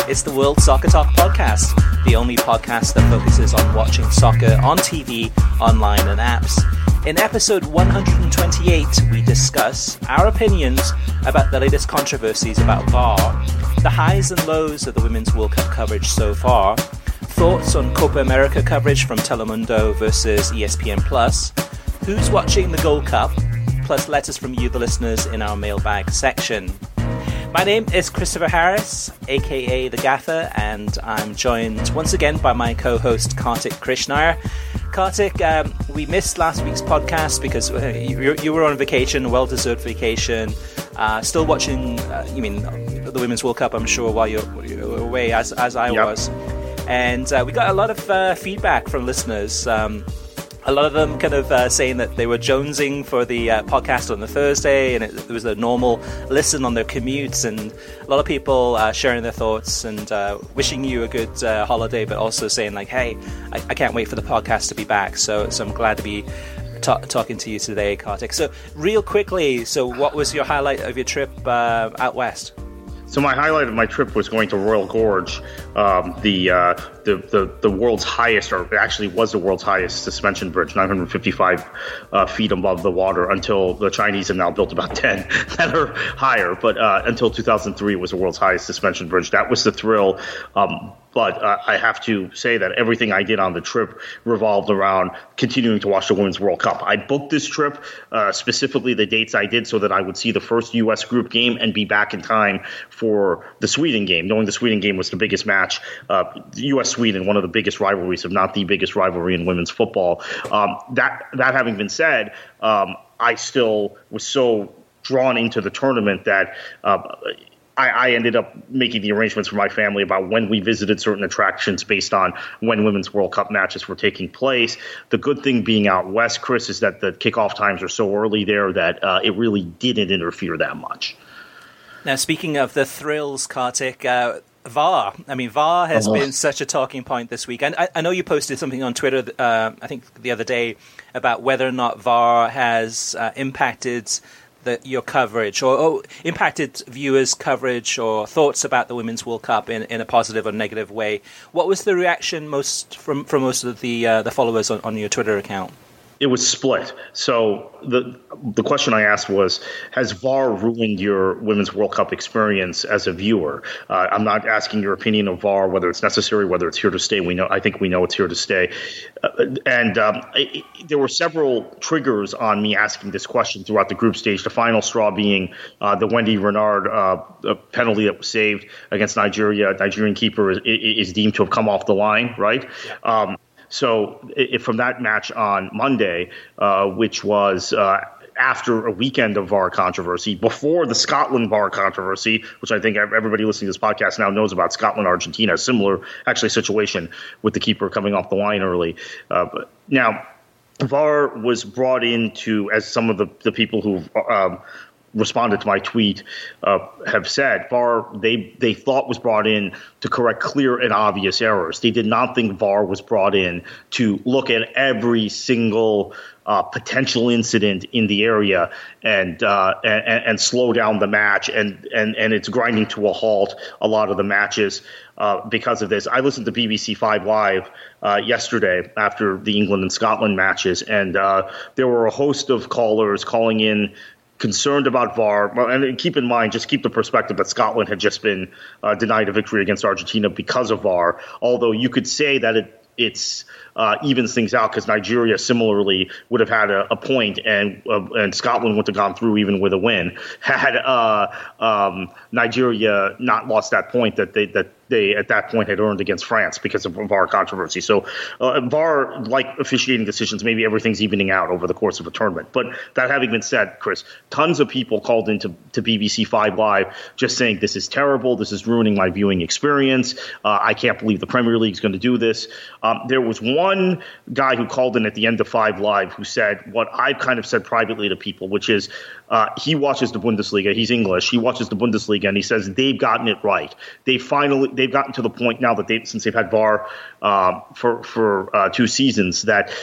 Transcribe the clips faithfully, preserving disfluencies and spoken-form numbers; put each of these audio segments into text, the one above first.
It's the World Soccer Talk podcast, the only podcast that focuses on watching soccer on T V, online and apps. In episode one hundred twenty-eight, we discuss our opinions about the latest controversies about V A R, the highs and lows of the Women's World Cup coverage so far, thoughts on Copa America coverage from Telemundo versus E S P N Plus, who's watching the Gold Cup, plus letters from you, the listeners, in our mailbag section. My name is Christopher Harris, aka The Gaffer, and I'm joined once again by my co-host Kartik Krishnaiyer. Kartik, um, we missed last week's podcast because uh, you, you were on vacation, well-deserved vacation, uh, still watching, uh, you mean, the Women's World Cup, I'm sure, while you're, you're away, as, as I yep. was. And uh, we got a lot of uh, feedback from listeners. Um, A lot of them kind of uh, saying that they were jonesing for the uh, podcast on the Thursday, and it, it was a normal listen on their commutes, and a lot of people uh, sharing their thoughts and uh, wishing you a good uh, holiday, but also saying like, hey, I, I can't wait for the podcast to be back. So, so I'm glad to be ta- talking to you today, Kartik. So real quickly, so what was your highlight of your trip uh, out west? So my highlight of my trip was going to Royal Gorge, um, the, uh, the the the world's highest, or actually was the world's highest suspension bridge, nine hundred fifty-five uh, feet above the water, until the Chinese have now built about ten that are higher. But uh, until two thousand three, it was the world's highest suspension bridge. That was the thrill. Um, But uh, I have to say that everything I did on the trip revolved around continuing to watch the Women's World Cup. I booked this trip, uh, specifically the dates I did, so that I would see the first U S group game and be back in time for the Sweden game, knowing the Sweden game was the biggest match. Uh, U S Sweden, one of the biggest rivalries, if not the biggest rivalry in women's football. Um, that, that having been said, um, I still was so drawn into the tournament that uh, I, I ended up making the arrangements for my family about when we visited certain attractions based on when Women's World Cup matches were taking place. The good thing being out west, Chris, is that the kickoff times are so early there that uh, it really didn't interfere that much. Now, speaking of the thrills, Kartik, uh, V A R. I mean, V A R has uh-huh. been such a talking point this week. And I, I know you posted something on Twitter, uh, I think the other day, about whether or not V A R has uh, impacted The, your coverage or, or impacted viewers' coverage or thoughts about the Women's World Cup in, in a positive or negative way. What was the reaction most from, from most of the uh, the followers on, on your Twitter account? It was split. So the the question I asked was, has V A R ruined your Women's World Cup experience as a viewer? Uh, I'm not asking your opinion of V A R, whether it's necessary, whether it's here to stay. We know, I think we know it's here to stay. Uh, and um, it, it, there were several triggers on me asking this question throughout the group stage, the final straw being uh, the Wendy Renard uh, penalty that was saved against Nigeria. Nigerian keeper is, is deemed to have come off the line, right? Yeah. Um, So if from that match on Monday, uh, which was uh, after a weekend of V A R controversy, before the Scotland V A R controversy, which I think everybody listening to this podcast now knows about, Scotland, Argentina, similar actually situation with the keeper coming off the line early. Uh, but now, V A R was brought into, as some of the, the people who've um, responded to my tweet uh, have said, V A R they they thought was brought in to correct clear and obvious errors. They did not think V A R was brought in to look at every single uh, potential incident in the area and, uh, and and slow down the match, and and and it's grinding to a halt a lot of the matches uh, because of this. I listened to B B C Five Live uh, yesterday after the England and Scotland matches, and uh, there were a host of callers calling in concerned about V A R. Well, and keep in mind, just keep the perspective that Scotland had just been uh, denied a victory against Argentina because of V A R, although you could say that it it's uh, evens things out, because Nigeria similarly would have had a, a point, and uh, and Scotland would have gone through even with a win had uh, um, Nigeria not lost that point that they that they at that point had earned against France because of V A R controversy. So uh, V A R, like officiating decisions, maybe everything's evening out over the course of a tournament. But that having been said, Chris, tons of people called into to B B C Five Live just saying this is terrible, this is ruining my viewing experience, uh, I can't believe the Premier League's going to do this. Um, there was one guy who called in at the end of Five Live who said what I've kind of said privately to people, which is uh, he watches the Bundesliga, he's English, he watches the Bundesliga, and he says they've gotten it right. They finally They've gotten to the point now that they, since they've had V A R uh, for for uh, two seasons, that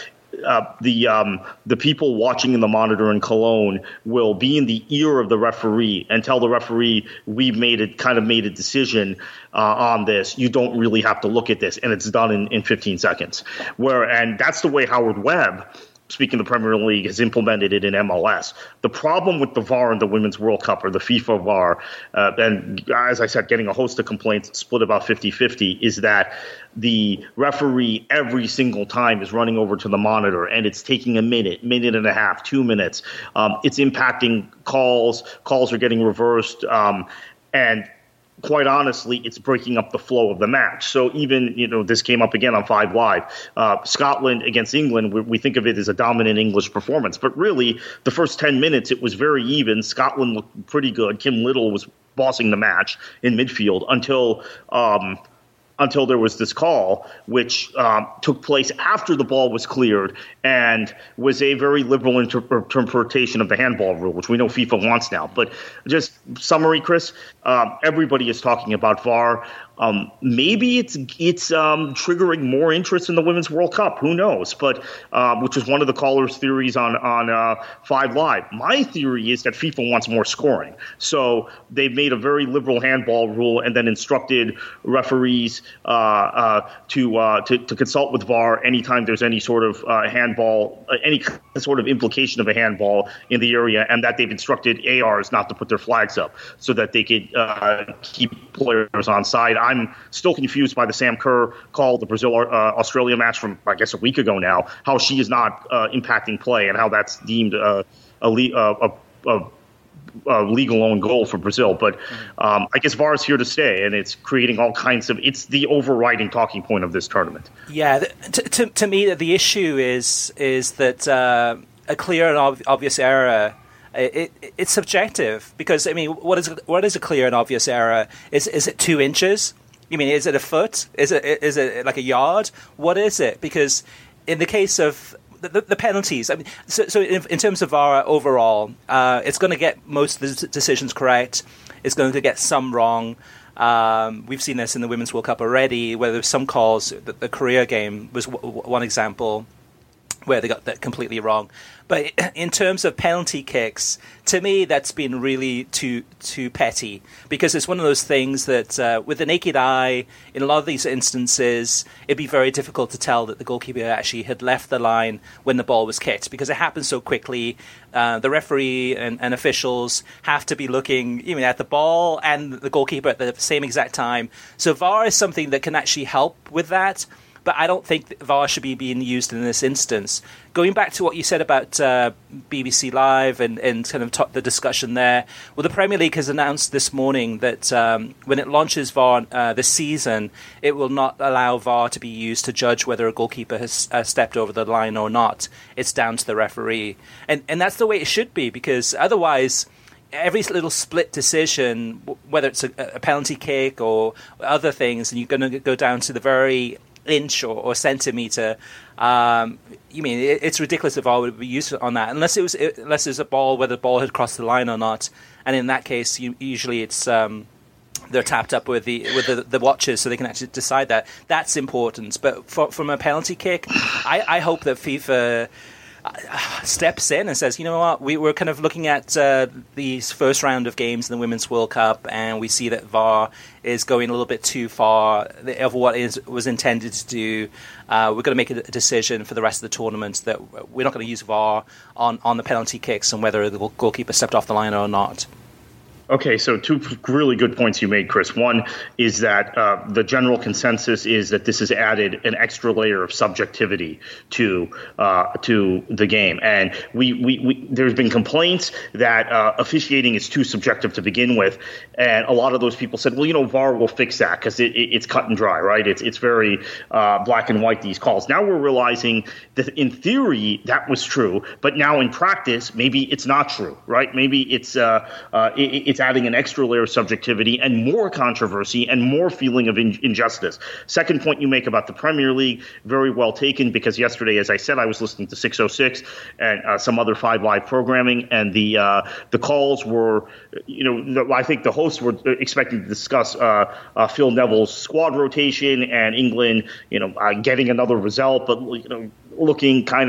uh, the um, the people watching in the monitor in Cologne will be in the ear of the referee and tell the referee, we've made it kind of made a decision uh, on this. You don't really have to look at this, and it's done in, in fifteen seconds. Where and that's the way Howard Webb, speaking of the Premier League, has implemented it in M L S. The problem with the V A R in the Women's World Cup, or the FIFA V A R, uh, and as I said, getting a host of complaints split about fifty-fifty, is that the referee every single time is running over to the monitor, and it's taking a minute, minute and a half, two minutes. Um, it's impacting calls. Calls are getting reversed. Um, and quite honestly, it's breaking up the flow of the match. So even, you know, this came up again on Five Live. Uh, Scotland against England, we, we think of it as a dominant English performance. But really, the first ten minutes, it was very even. Scotland looked pretty good. Kim Little was bossing the match in midfield until um, until there was this call, which um, took place after the ball was cleared and was a very liberal inter- interpretation of the handball rule, which we know FIFA wants now. But just summary, Chris, um, everybody is talking about V A R. Um, maybe it's it's um, triggering more interest in the Women's World Cup. Who knows? But uh, which is one of the callers' theories on on uh, Five Live. My theory is that FIFA wants more scoring, so they've made a very liberal handball rule and then instructed referees uh, uh, to, uh, to to consult with V A R anytime there's any sort of uh, handball, uh, any sort of implication of a handball in the area, and that they've instructed A Rs not to put their flags up so that they could uh, keep players on side. I'm still confused by the Sam Kerr call, the Brazil-Australia uh, match from, I guess, a week ago now, how she is not uh, impacting play and how that's deemed uh, a, le- uh, a, a, a legal own goal for Brazil. But um, I guess V A R is here to stay, and it's creating all kinds of – it's the overriding talking point of this tournament. Yeah, to, to, to me, the issue is is that uh, a clear and ob- obvious error – It, it, it's subjective because, I mean, what is what is a clear and obvious error? Is is it two inches? You mean, is it a foot? Is it is it like a yard? What is it? Because in the case of the, the penalties, I mean, so, so in, in terms of V A R overall, uh, it's going to get most of the decisions correct. It's going to get some wrong. Um, we've seen this in the Women's World Cup already, where there's some calls. The, the Korea game was w- one example where they got that completely wrong. But in terms of penalty kicks, to me, that's been really too too petty, because it's one of those things that, uh, with the naked eye, in a lot of these instances, it'd be very difficult to tell that the goalkeeper actually had left the line when the ball was kicked, because it happens so quickly. Uh, the referee and, and officials have to be looking even at the ball and the goalkeeper at the same exact time. So V A R is something that can actually help with that. But I don't think V A R should be being used in this instance. Going back to what you said about uh, B B C Live and, and kind of t- the discussion there, well, the Premier League has announced this morning that um, when it launches V A R uh, this season, it will not allow V A R to be used to judge whether a goalkeeper has uh, stepped over the line or not. It's down to the referee. And, and that's the way it should be, because otherwise every little split decision, whether it's a, a penalty kick or other things, and you're going to go down to the very inch or, or centimeter. Um, you mean it, it's ridiculous if V A R would be used on that, unless it was it, unless it's a ball whether the ball had crossed the line or not. And in that case, you, usually it's um, they're tapped up with the with the, the watches, so they can actually decide that. That's important. But for, from a penalty kick, I, I hope that FIFA steps in and says, you know what, we, we're kind of looking at uh, these first round of games in the Women's World Cup, and we see that V A R is going a little bit too far of what is was intended to do. Uh, we're going to make a decision for the rest of the tournament that we're not going to use V A R on, on the penalty kicks and whether the goalkeeper stepped off the line or not. Okay, so two really good points you made, Chris. One is that uh, the general consensus is that this has added an extra layer of subjectivity to uh, to the game, and we, we, we there's been complaints that uh, officiating is too subjective to begin with, and a lot of those people said, well, you know, V A R will fix that because it, it, it's cut and dry, right? It's it's very uh, black and white, these calls. Now we're realizing that in theory that was true, but now in practice maybe it's not true, right? Maybe it's uh, uh, it, it's adding an extra layer of subjectivity and more controversy and more feeling of in- injustice. Second point you make about the Premier League, very well taken, because yesterday, as I said, I was listening to six oh six and uh, some other Five Live programming, and the uh, the calls were, you know, the, I think the hosts were expecting to discuss uh, uh, Phil Neville's squad rotation and England, you know, uh, getting another result, but, you know, looking kind of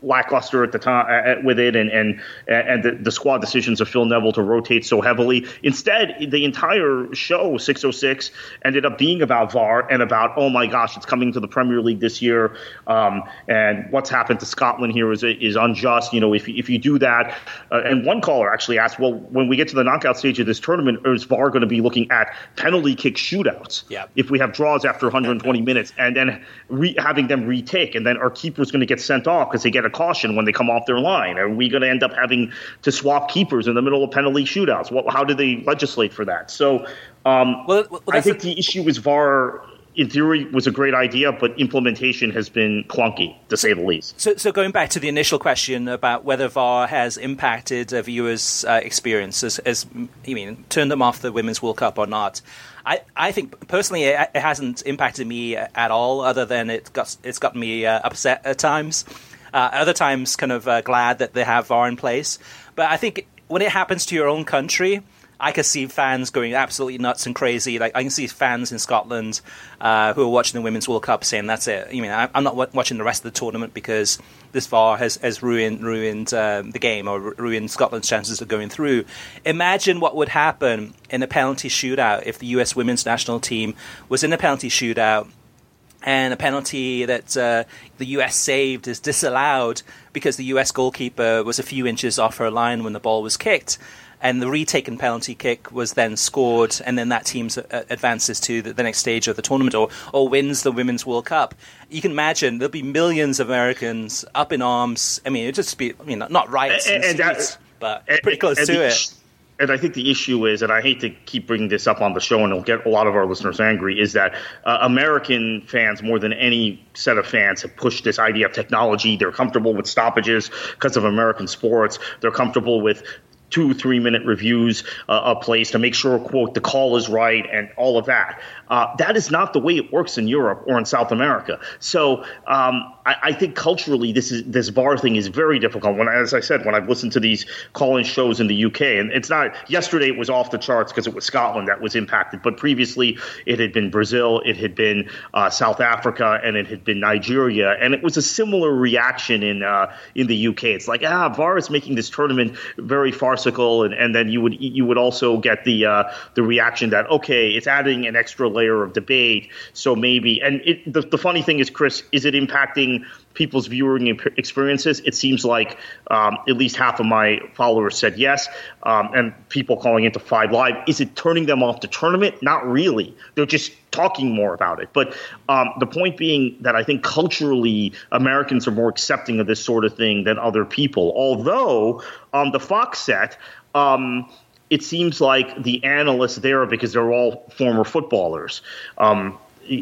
lackluster at the time with it, and and and the, the squad decisions of Phil Neville to rotate so heavily. Instead, the entire show, six oh six, ended up being about V A R and about, oh my gosh, it's coming to the Premier League this year, um, and what's happened to Scotland here is is unjust. You know, if if you do that, uh, and one caller actually asked, well, when we get to the knockout stage of this tournament, is V A R going to be looking at penalty kick shootouts? Yeah. If we have draws after one hundred twenty minutes, and then re- having them retake, and then our keeper's going to get sent off because they get a caution when they come off their line. Are we going to end up having to swap keepers in the middle of penalty shootouts? Well, how do they legislate for that? So um, well, well, I think a- the issue is V A R, in theory, was a great idea, but implementation has been clunky, to say the least. So, so going back to the initial question about whether V A R has impacted a viewer's uh, experience, as, as you mean, turned them off the Women's World Cup or not, I, I think personally it, it hasn't impacted me at all, other than it got it's gotten me uh, upset at times. Uh, other times, kind of uh, glad that they have V A R in place. But I think when it happens to your own country, I can see fans going absolutely nuts and crazy. Like I can see fans in Scotland uh, who are watching the Women's World Cup saying, "That's it. You mean I, I'm not w- watching the rest of the tournament because this V A R has, has ruined ruined um, the game or r- ruined Scotland's chances of going through." Imagine what would happen in a penalty shootout if the U S women's national team was in a penalty shootout, and a penalty that uh, the U S saved is disallowed because the U S goalkeeper was a few inches off her line when the ball was kicked. And the retaken penalty kick was then scored, and then that team uh, advances to the, the next stage of the tournament or, or wins the Women's World Cup. You can imagine there'll be millions of Americans up in arms. I mean, it'd just be, I mean, not riots in the streets, but and, pretty close to the, it. And I think the issue is, and I hate to keep bringing this up on the show, and it'll get a lot of our listeners angry, is that uh, American fans, more than any set of fans, have pushed this idea of technology. They're comfortable with stoppages because of American sports. They're comfortable with two, three-minute reviews uh, of plays to make sure, quote, the call is right and all of that. Uh, that is not the way it works in Europe or in South America. So um, I, I think culturally this is this V A R thing is very difficult. When, as I said, when I've listened to these call-in shows in the U K, and it's not – yesterday it was off the charts because it was Scotland that was impacted, but previously it had been Brazil, it had been uh, South Africa, and it had been Nigeria, and it was a similar reaction in uh, in the U K. It's like, ah, V A R is making this tournament very farcical, and, and then you would you would also get the uh, the reaction that, okay, it's adding an extra layer of debate, so maybe, and it, the, the funny thing is, Chris, is it impacting people's viewing experiences? It seems like um, at least half of my followers said yes, um, and people calling into Five Live, is it turning them off the tournament? Not really. They're just talking more about it. But um, the point being that I think culturally Americans are more accepting of this sort of thing than other people, although on the Fox set, um, it seems like the analysts there, because they're all former footballers, um,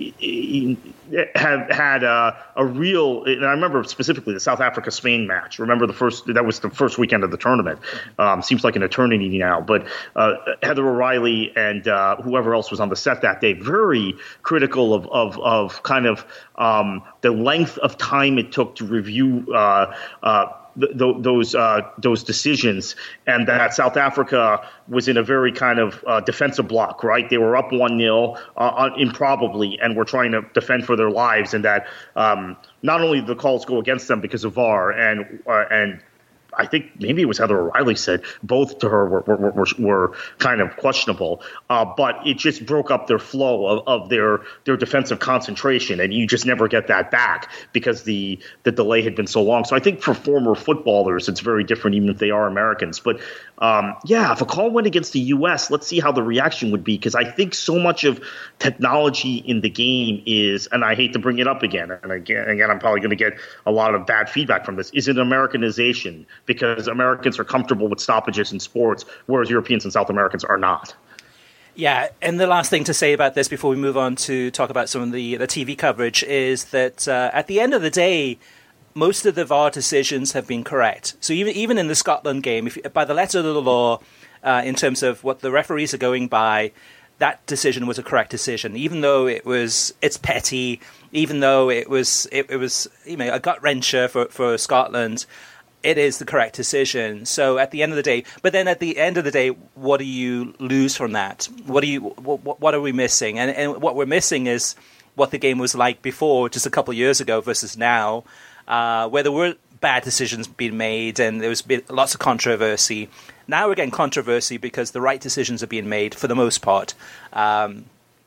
have had a, a real, and I remember specifically the South Africa-Spain match. Remember the first, that was the first weekend of the tournament. Um, seems like an eternity now. But uh, Heather O'Reilly and uh, whoever else was on the set that day, very critical of, of, of kind of um, the length of time it took to review uh, uh Th- th- those uh, those decisions, and that South Africa was in a very kind of uh, defensive block, right? They were up one nil uh, improbably, and were trying to defend for their lives, and that um, not only the calls go against them because of V A R, and uh, and I think maybe it was Heather O'Reilly said both to her were were, were, were kind of questionable, uh, but it just broke up their flow of, of their their defensive concentration, and you just never get that back because the the delay had been so long. So I think for former footballers, it's very different, even if they are Americans. But um, yeah, if a call went against the U S, let's see how the reaction would be, because I think so much of technology in the game is, and I hate to bring it up again, and again, again I'm probably going to get a lot of bad feedback from this, is an Americanization, because Americans are comfortable with stoppages in sports, whereas Europeans and South Americans are not. Yeah, and the last thing to say about this before we move on to talk about some of the, the T V coverage is that uh, at the end of the day, most of the V A R decisions have been correct. So even even in the Scotland game, if by the letter of the law, uh, in terms of what the referees are going by, that decision was a correct decision, even though it was it's petty, even though it was it, it was you know a gut wrencher for, for Scotland. It is the correct decision. So at the end of the day, but then at the end of the day, what do you lose from that? What do you what, what are we missing? And and what we're missing is what the game was like before, just a couple of years ago versus now, uh, where there were bad decisions being made, and there was been lots of controversy. Now we're getting controversy because the right decisions are being made for the most part. Um,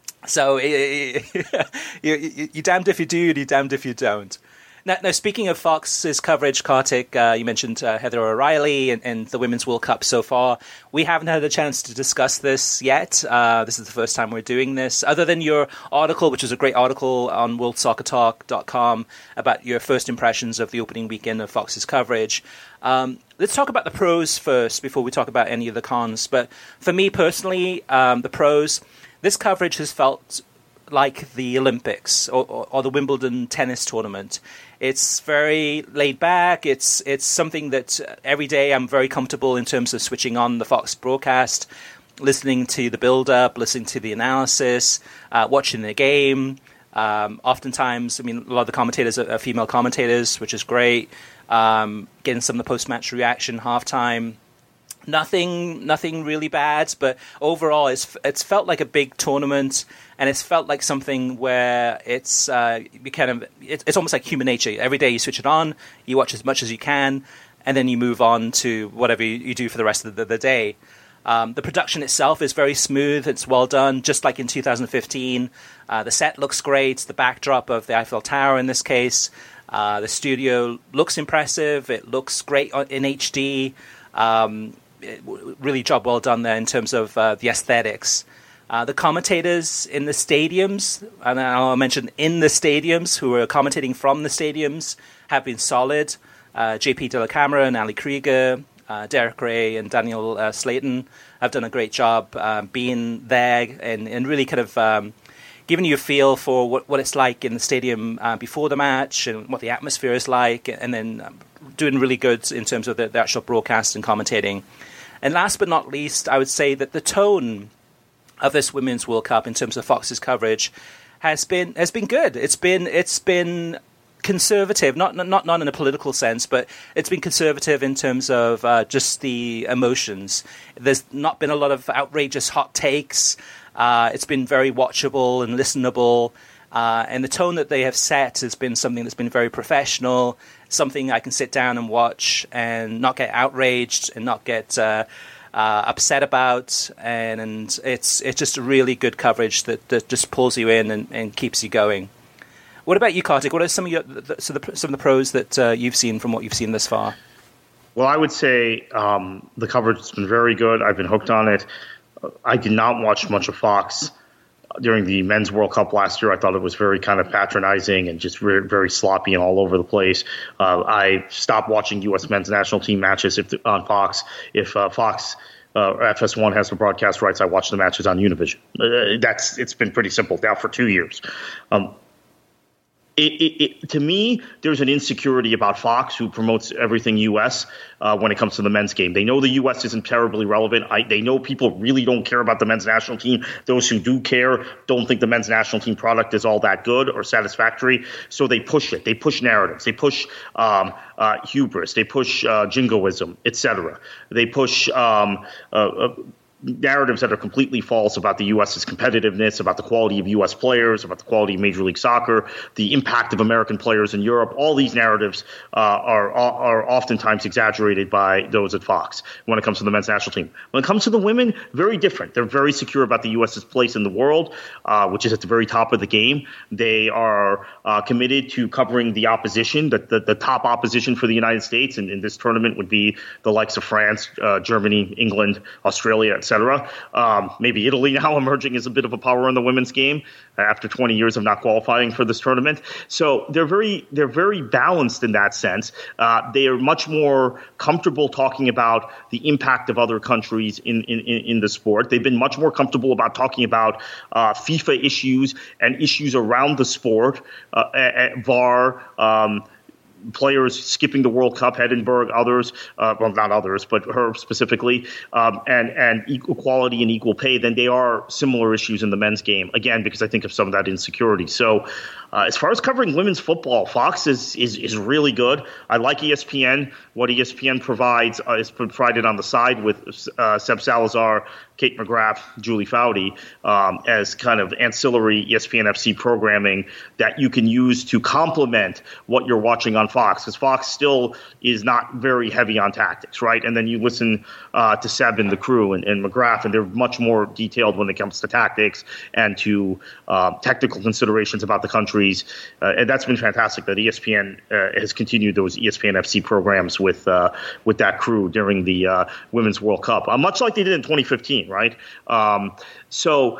so it, it, you, you, you're damned if you do, and you're damned if you don't. Now, now speaking of Fox's coverage, Kartik, uh, you mentioned uh, Heather O'Reilly and, and the Women's World Cup so far. We haven't had a chance to discuss this yet. Uh, this is the first time we're doing this. Other than your article, which was a great article on world soccer talk dot com about your first impressions of the opening weekend of Fox's coverage. Um, let's talk about the pros first before we talk about any of the cons. But for me personally, um, the pros, this coverage has felt like the Olympics or, or, or the Wimbledon tennis tournament. It's very laid back. It's it's something that every day I'm very comfortable in terms of switching on the Fox broadcast, listening to the build-up, listening to the analysis, uh, watching the game. Um, oftentimes, I mean, a lot of the commentators are, are female commentators, which is great. Um, getting some of the post-match reaction, halftime. Nothing, nothing really bad, but overall, it's it's felt like a big tournament, and it's felt like something where it's uh, you kind of it, it's almost like human nature. Every day you switch it on, you watch as much as you can, and then you move on to whatever you, you do for the rest of the, the day. Um, the production itself is very smooth; it's well done, just like in two thousand fifteen. Uh, the set looks great. The backdrop of the Eiffel Tower, in this case, uh, the studio looks impressive. It looks great in H D. Um, really job well done there in terms of uh, the aesthetics. Uh, the commentators in the stadiums, and I'll mention in the stadiums, who are commentating from the stadiums, have been solid. Uh, J P De La Camera and Ali Krieger, uh, Derek Ray and Daniel uh, Slayton have done a great job uh, being there and, and really kind of um, giving you a feel for what, what it's like in the stadium uh, before the match and what the atmosphere is like, and then um, doing really good in terms of the, the actual broadcast and commentating. And last but not least, I would say that the tone of this Women's World Cup in terms of Fox's coverage has been has been good. It's been it's been conservative, not not not in a political sense, but it's been conservative in terms of uh, just the emotions. There's not been a lot of outrageous hot takes. Uh, it's been very watchable and listenable. Uh, and the tone that they have set has been something that's been very professional, something I can sit down and watch and not get outraged and not get uh, uh, upset about. And, and it's it's just a really good coverage that, that just pulls you in and, and keeps you going. What about you, Kartik? What are some of your the, so the, some of the pros that uh, you've seen from what you've seen thus far? Well, I would say um, the coverage has been very good. I've been hooked on it. I did not watch much of Fox during the Men's World Cup last year. I thought it was very kind of patronizing and just very, very sloppy and all over the place. Uh, I stopped watching U S men's national team matches if on Fox. If uh, Fox uh, F S one has the broadcast rights, I watch the matches on Univision. Uh, that's it's been pretty simple now for two years. Um, It, it, it, to me, there's an insecurity about Fox, who promotes everything U S uh, when it comes to the men's game. They know the U S isn't terribly relevant. I, they know people really don't care about the men's national team. Those who do care don't think the men's national team product is all that good or satisfactory. So they push it. They push narratives. They push um, uh, hubris. They push uh, jingoism, et cetera. They push um, uh, uh, narratives that are completely false about the U S's competitiveness, about the quality of U S players, about the quality of Major League Soccer, the impact of American players in Europe. All these narratives uh, are are oftentimes exaggerated by those at Fox when it comes to the men's national team. When it comes to the women, very different. They're very secure about the U S's place in the world, uh, which is at the very top of the game. They are uh, committed to covering the opposition, the, the, the top opposition for the United States, and in this tournament would be the likes of France, uh, Germany, England, Australia, et cetera. Um, maybe Italy now emerging as a bit of a power in the women's game after twenty years of not qualifying for this tournament. So they're very they're very balanced in that sense. Uh, they are much more comfortable talking about the impact of other countries in, in, in the sport. They've been much more comfortable about talking about uh, FIFA issues and issues around the sport, uh, at V A R, um, players skipping the World Cup, Edinburgh, others, uh, well, not others, but her specifically, um, and, and equality and equal pay, then they are similar issues in the men's game, again, because I think of some of that insecurity. So uh, as far as covering women's football, Fox is, is, is really good. I like E S P N. What E S P N provides uh, is provided on the side with uh, Seb Salazar, Kate McGrath, Julie Foudy, um, as kind of ancillary E S P N F C programming that you can use to complement what you're watching on Fox, because Fox still is not very heavy on tactics, right? And then you listen uh, to Seb and the crew and, and McGrath, and they're much more detailed when it comes to tactics and to uh, technical considerations about the countries. Uh, and that's been fantastic that E S P N uh, has continued those E S P N F C programs with uh, with that crew during the uh, Women's World Cup, uh, much like they did in twenty fifteen, right? Um, so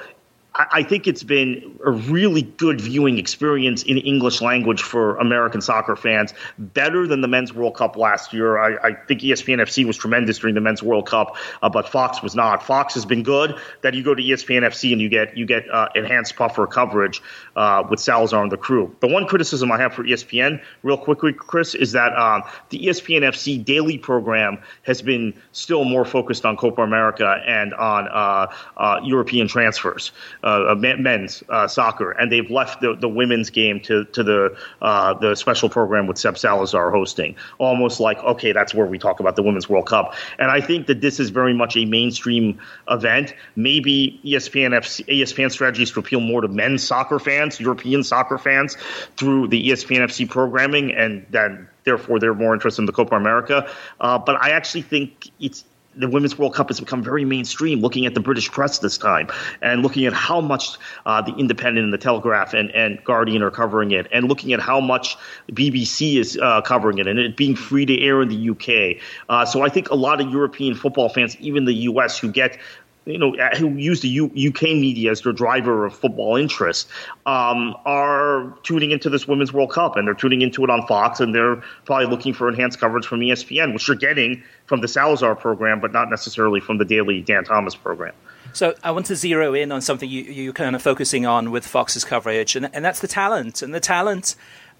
I think it's been a really good viewing experience in English language for American soccer fans, better than the Men's World Cup last year. I, I think E S P N F C was tremendous during the Men's World Cup, uh, but Fox was not. Fox has been good. That you go to E S P N F C and you get you get uh, enhanced puffer coverage uh, with Salazar and the crew. The one criticism I have for E S P N, real quickly, Chris, is that um, the E S P N F C daily program has been still more focused on Copa America and on uh, uh, European transfers. Uh, men's uh, soccer, and they've left the, the women's game to to the uh, the special program with Seb Salazar hosting. Almost like, okay, that's where we talk about the Women's World Cup. And I think that this is very much a mainstream event. Maybe E S P N F C, E S P N strategies to appeal more to men's soccer fans, European soccer fans, through the E S P N F C programming, and then therefore they're more interested in the Copa America. Uh, but I actually think it's the Women's World Cup has become very mainstream, looking at the British press this time and looking at how much uh, the Independent and the Telegraph and, and Guardian are covering it, and looking at how much B B C is uh, covering it, and it being free to air in the U K. Uh, so I think a lot of European football fans, even the U S, who get you know, who use the U- UK media as their driver of football interest, um, are tuning into this Women's World Cup, and they're tuning into it on Fox, and they're probably looking for enhanced coverage from E S P N, which you're getting from the Salazar program, but not necessarily from the daily Dan Thomas program. So I want to zero in on something you, you're kind of focusing on with Fox's coverage, and, and that's the talent. And the talent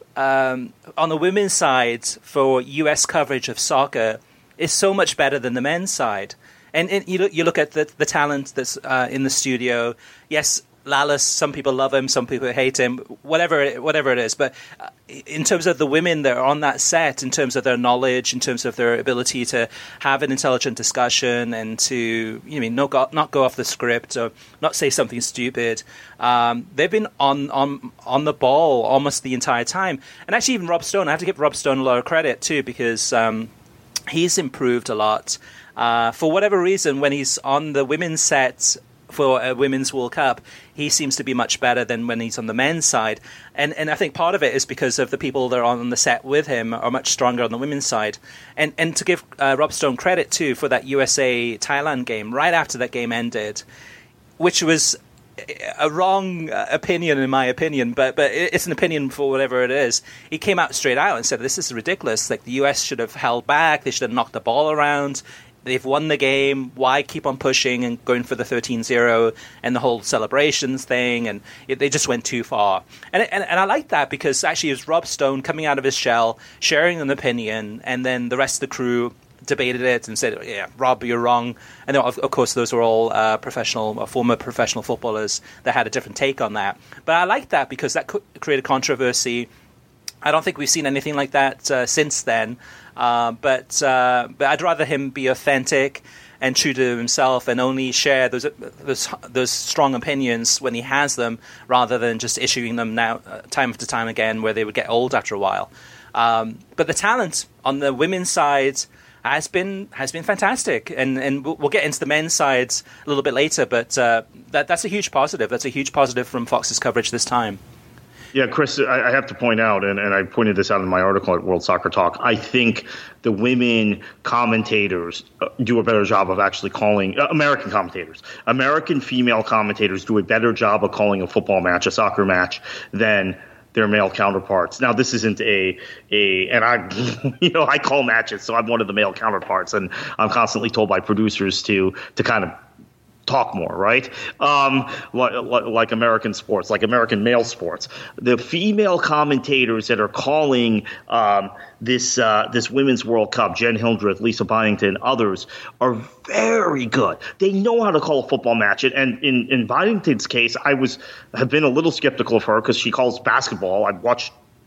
um, on the women's side for U S coverage of soccer is so much better than the men's side. And, and you look, you look at the, the talent that's uh, in the studio. Yes, Lallis, some people love him, some people hate him, whatever whatever it is. But uh, in terms of the women that are on that set, in terms of their knowledge, in terms of their ability to have an intelligent discussion and to you know not go, not go off the script or not say something stupid, um, they've been on, on on the ball almost the entire time. And actually, even Rob Stone, I have to give Rob Stone a lot of credit too, because um, he's improved a lot. Uh, for whatever reason, when he's on the women's set for a Women's World Cup, he seems to be much better than when he's on the men's side. And and I think part of it is because of the people that are on the set with him are much stronger on the women's side. And and to give uh, Rob Stone credit, too, for that U S A-Thailand game, right after that game ended, which was a wrong opinion in my opinion, but but it's an opinion for whatever it is. He came out straight out and said, this is ridiculous. Like, the U S should have held back. They should have knocked the ball around. They've won the game. Why keep on pushing and going for the thirteen zero and the whole celebrations thing? And it, they just went too far. And, and and I like that, because actually it was Rob Stone coming out of his shell, sharing an opinion, and then the rest of the crew debated it and said, yeah, Rob, you're wrong. And of, of course, those were all uh, professional, uh, former professional footballers that had a different take on that. But I like that, because that created controversy. I don't think we've seen anything like that uh, since then. Uh, but uh, but I'd rather him be authentic and true to himself and only share those those, those strong opinions when he has them, rather than just issuing them now uh, time after time again, where they would get old after a while. Um, but the talent on the women's side has been has been fantastic, and and we'll, we'll get into the men's sides a little bit later. But uh, that that's a huge positive. That's a huge positive from Fox's coverage this time. Yeah, Chris, I have to point out, and, and I pointed this out in my article at World Soccer Talk, I think the women commentators do a better job of actually calling uh, – American commentators. American female commentators do a better job of calling a football match, a soccer match, than their male counterparts. Now, this isn't a – a and I you know, I call matches, so I'm one of the male counterparts, and I'm constantly told by producers to to kind of – talk more, right? Um, like, like American sports, like American male sports. The female commentators that are calling um, this uh, this Women's World Cup, Jen Hildreth, Lisa Byington, others, are very good. They know how to call a football match. And in, in Byington's case, I was have been a little skeptical of her because she calls basketball. I've watched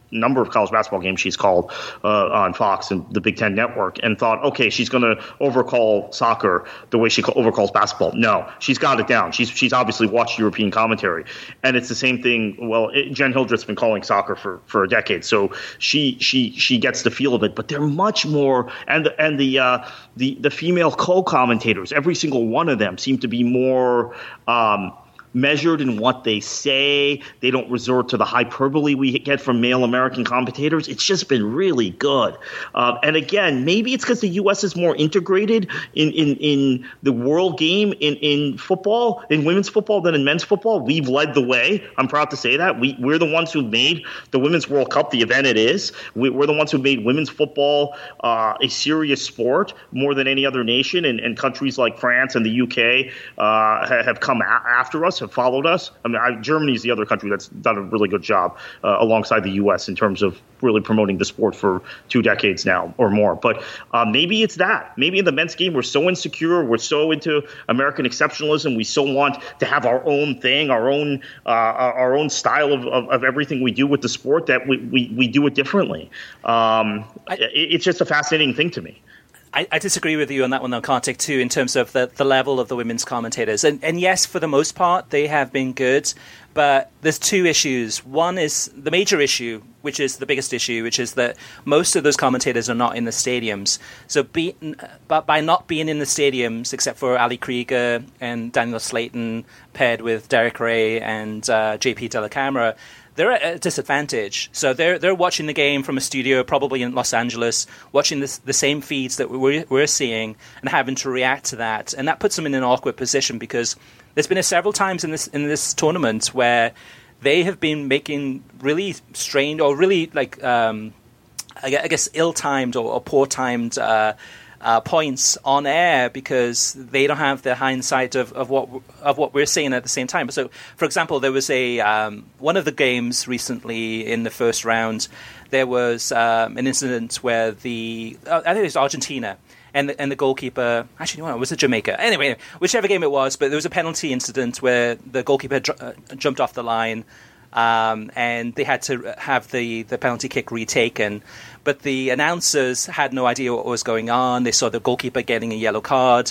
number of college basketball games she's called uh, on Fox and the Big Ten Network, and thought, okay, she's going to overcall soccer the way she overcalls basketball. No, she's got it down. She's she's obviously watched European commentary, and it's the same thing. Well, it, Jen Hildreth's been calling soccer for, for a decade, so she she she gets the feel of it. But they're much more, and the, and the uh, the the female co-commentators, every single one of them seem to be more. Um, measured in what they say. They don't resort to the hyperbole we get from male American commentators. It's just been really good. Uh, and again, maybe it's because the U S is more integrated in, in, in the world game in, in football, in women's football than in men's football. We've led the way. I'm proud to say that. We, we're the ones who made the Women's World Cup the event it is. We, we're the ones who made women's football uh, a serious sport more than any other nation. And, and countries like France and the U K uh, have come a- after us, have followed us. I mean, I, Germany is the other country that's done a really good job uh, alongside the U S in terms of really promoting the sport for two decades now or more. But uh, maybe it's that. Maybe in the men's game, we're so insecure. We're so into American exceptionalism. We so want to have our own thing, our own uh, our own style of, of, of everything we do with the sport that we, we, we do it differently. Um, I, it, it's just a fascinating thing to me. I, I disagree with you on that one, though, Kartik, too, in terms of the, the level of the women's commentators. And, and yes, for the most part, they have been good. But there's two issues. One is the major issue, which is the biggest issue, which is that most of those commentators are not in the stadiums. So be, but by not being in the stadiums, except for Ali Krieger and Daniel Slayton, paired with Derek Ray and uh, J P Della Camera, they're at a disadvantage. So they're they're watching the game from a studio, probably in Los Angeles, watching this, the same feeds that we're, we're seeing and having to react to that. And that puts them in an awkward position because there's been a several times in this in this tournament where they have been making really strained or really like um, I guess ill-timed or, or poor-timed uh, uh, points on air because they don't have the hindsight of, of what of what we're seeing at the same time. So, for example, there was a um, one of the games recently in the first round. There was um, an incident where the uh, I think it was Argentina. And the, and the goalkeeper, actually, no, it was it Jamaica. Anyway, whichever game it was, but there was a penalty incident where the goalkeeper dr- uh, jumped off the line um, and they had to have the, the penalty kick retaken. But the announcers had no idea what was going on. They saw the goalkeeper getting a yellow card.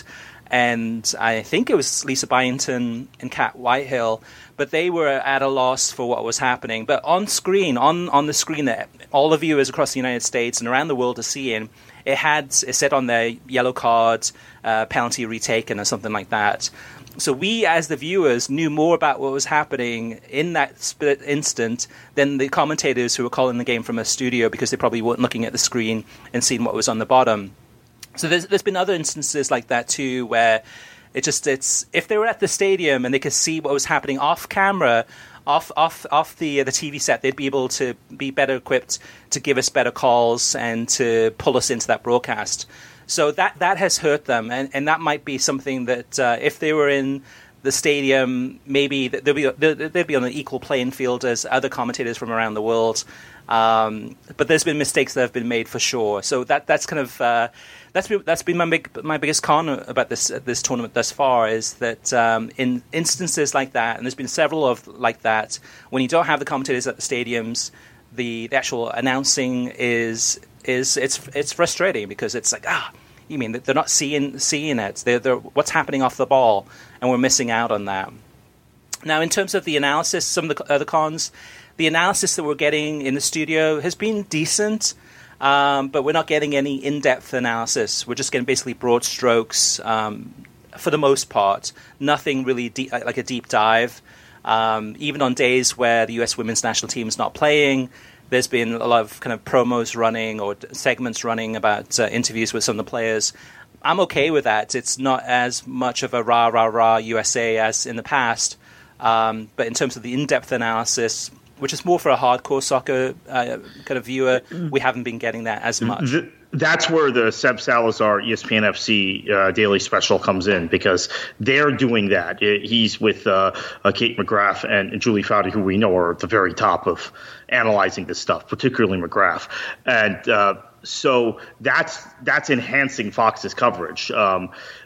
And I think it was Lisa Byington and Kat Whitehill, but they were at a loss for what was happening. But on screen, on, on the screen that all the viewers across the United States and around the world are seeing, it had it said on there yellow card, uh, penalty retaken, or something like that. So we, as the viewers, knew more about what was happening in that split instant than the commentators who were calling the game from a studio because they probably weren't looking at the screen and seeing what was on the bottom. So there's there's been other instances like that too, where it just it's if they were at the stadium and they could see what was happening off camera, off off off the the T V set, they'd be able to be better equipped to give us better calls and to pull us into that broadcast. So that that has hurt them, and, and that might be something that uh, if they were in the stadium, maybe they'd be they'd be on an equal playing field as other commentators from around the world. Um, but there's been mistakes that have been made for sure. So that that's kind of uh, that's been, that's been my big my biggest con about this this tournament thus far is that um, in instances like that, and there's been several of like that, when you don't have the commentators at the stadiums, the, the actual announcing is is it's it's frustrating because it's like ah. You mean they're not seeing seeing it? They're, they're what's happening off the ball, and we're missing out on that. Now, in terms of the analysis, some of the other cons, the analysis that we're getting in the studio has been decent, um, but we're not getting any in-depth analysis. We're just getting basically broad strokes um, for the most part. Nothing really deep, like a deep dive. Um, even on days where the U S women's national team is not playing, there's been a lot of kind of promos running or segments running about uh, interviews with some of the players. I'm okay with that. It's not as much of a rah, rah, rah U S A as in the past. Um, but in terms of the in-depth analysis, which is more for a hardcore soccer uh, kind of viewer, we haven't been getting that as much. The- That's where the Seb Salazar E S P N F C uh, daily special comes in because they're doing that. He's with uh, uh, Kate McGrath and, and Julie Foudy, who we know are at the very top of analyzing this stuff, particularly McGrath. And uh, so that's that's enhancing Fox's coverage. Um,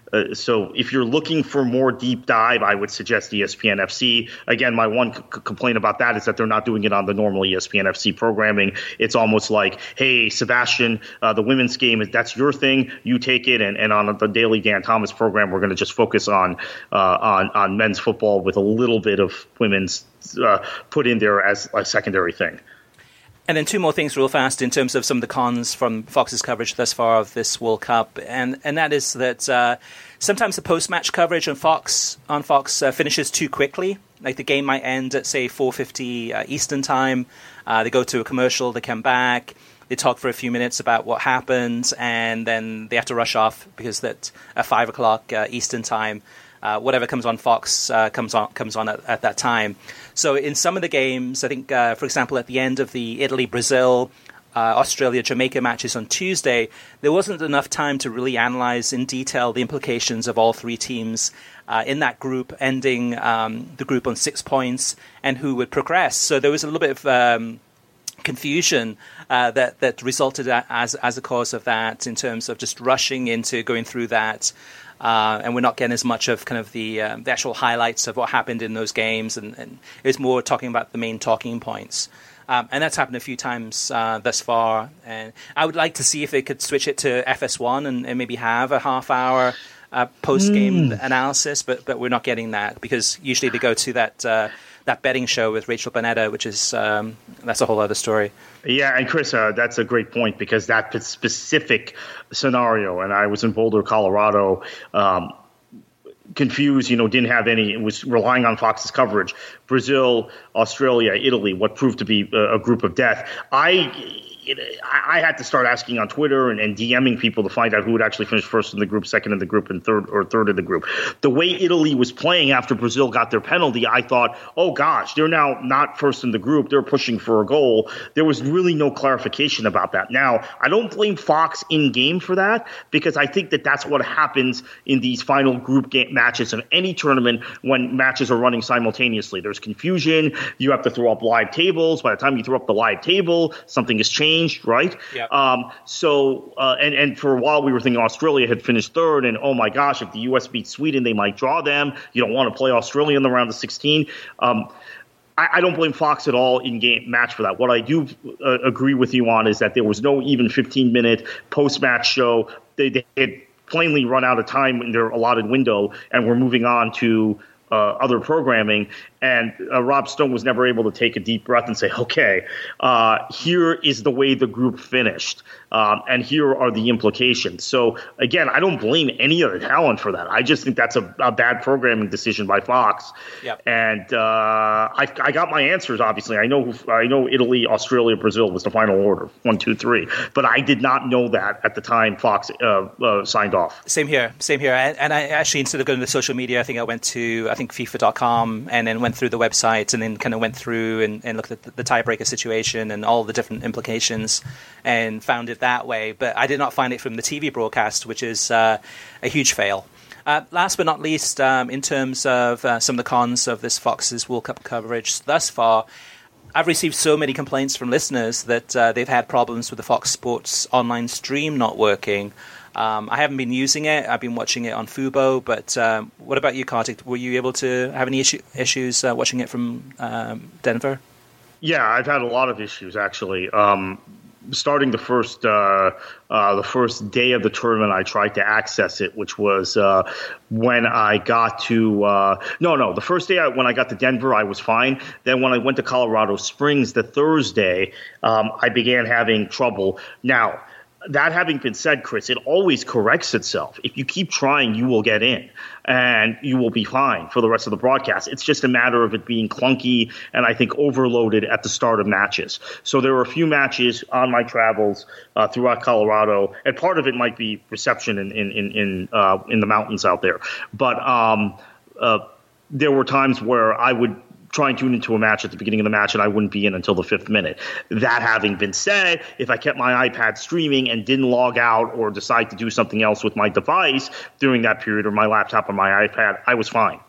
Uh, so if you're looking for more deep dive, I would suggest E S P N F C. Again, my one c- complaint about that is that they're not doing it on the normal E S P N F C programming. It's almost like, hey, Sebastian, uh, the women's game, that's your thing. You take it. And, and on the daily Dan Thomas program, we're going to just focus on, uh, on, on men's football with a little bit of women's uh, put in there as a secondary thing. And then two more things real fast in terms of some of the cons from Fox's coverage thus far of this World Cup. And and that is that uh, sometimes the post-match coverage on Fox on Fox uh, finishes too quickly. Like the game might end at, say, four fifty uh, Eastern time. Uh, they go to a commercial, they come back, they talk for a few minutes about what happened, and then they have to rush off because that at five o'clock uh, Eastern time, Uh, whatever comes on Fox uh, comes on comes on at, at that time. So in some of the games, I think, uh, for example, at the end of the Italy-Brazil, uh, Australia-Jamaica matches on Tuesday, there wasn't enough time to really analyze in detail the implications of all three teams uh, in that group, ending um, the group on six points, and who would progress. So there was a little bit of um, confusion uh, that that resulted as as a cause of that, in terms of just rushing into going through that. Uh, and we're not getting as much of kind of the, uh, the actual highlights of what happened in those games, and, and it was more talking about the main talking points. Um, and that's happened a few times uh, thus far. And I would like to see if they could switch it to F S one and, and maybe have a half-hour uh, post-game mm. analysis, but but we're not getting that, because usually they go to that uh, that betting show with Rachel Bonnetta, which is um, that's a whole other story. Yeah, and Chris, uh, that's a great point, because that specific scenario, and I was in Boulder, Colorado, um, confused, you know, didn't have any, was relying on Fox's coverage. Brazil, Australia, Italy, what proved to be a, a group of death. I... It, I had to start asking on Twitter and, and DMing people to find out who would actually finish first in the group, second in the group, and third or third in the group. The way Italy was playing after Brazil got their penalty, I thought, oh gosh, they're now not first in the group. They're pushing for a goal. There was really no clarification about that. Now, I don't blame Fox in game for that, because I think that that's what happens in these final group game matches of any tournament when matches are running simultaneously. There's confusion. You have to throw up live tables. By the time you throw up the live table, something has changed. Right. Yep. Um, so uh, and, and for a while we were thinking Australia had finished third, and oh my gosh, if the U S beats Sweden, they might draw them. You don't want to play Australia in the round of sixteen. Um, I, I don't blame Fox at all in game match for that. What I do uh, agree with you on is that there was no even fifteen minute post match show. They, they had plainly run out of time in their allotted window, and we're moving on to Uh, other programming, and uh, Rob Stone was never able to take a deep breath and say, okay, uh, here is the way the group finished, um, and here are the implications. So, again, I don't blame any of the talent for that. I just think that's a, a bad programming decision by Fox. Yep. And uh, I, I got my answers, obviously. I know I know Italy, Australia, Brazil was the final order, one, two, three. But I did not know that at the time Fox uh, uh, signed off. Same here, same here. And, and I actually, instead of going to social media, I think I went to, I think FIFA dot com, and then went through the website, and then kind of went through and, and looked at the, the tiebreaker situation and all the different implications, and found it that way. But I did not find it from the T V broadcast, which is uh, a huge fail. Uh, last but not least, um, in terms of uh, some of the cons of this Fox's World Cup coverage thus far, I've received so many complaints from listeners that uh, they've had problems with the Fox Sports online stream not working. Um, I haven't been using it. I've been watching it on Fubo. But um, what about you, Kartik? Were you able to have any issue, issues uh, watching it from um, Denver? Yeah, I've had a lot of issues, actually. Um, starting the first uh, uh, the first day of the tournament, I tried to access it, which was uh, when I got to uh, no, no. The first day I, when I got to Denver, I was fine. Then when I went to Colorado Springs the Thursday, um, I began having trouble. Now, that having been said, Chris, it always corrects itself. If you keep trying, you will get in, and you will be fine for the rest of the broadcast. It's just a matter of it being clunky and I think overloaded at the start of matches. So there were a few matches on my travels uh, throughout Colorado, and part of it might be reception in in in in, uh, in the mountains out there. But um, uh, there were times where I would try and tune into a match at the beginning of the match, and I wouldn't be in until the fifth minute. That having been said, if I kept my iPad streaming and didn't log out or decide to do something else with my device during that period, or my laptop or my iPad, I was fine.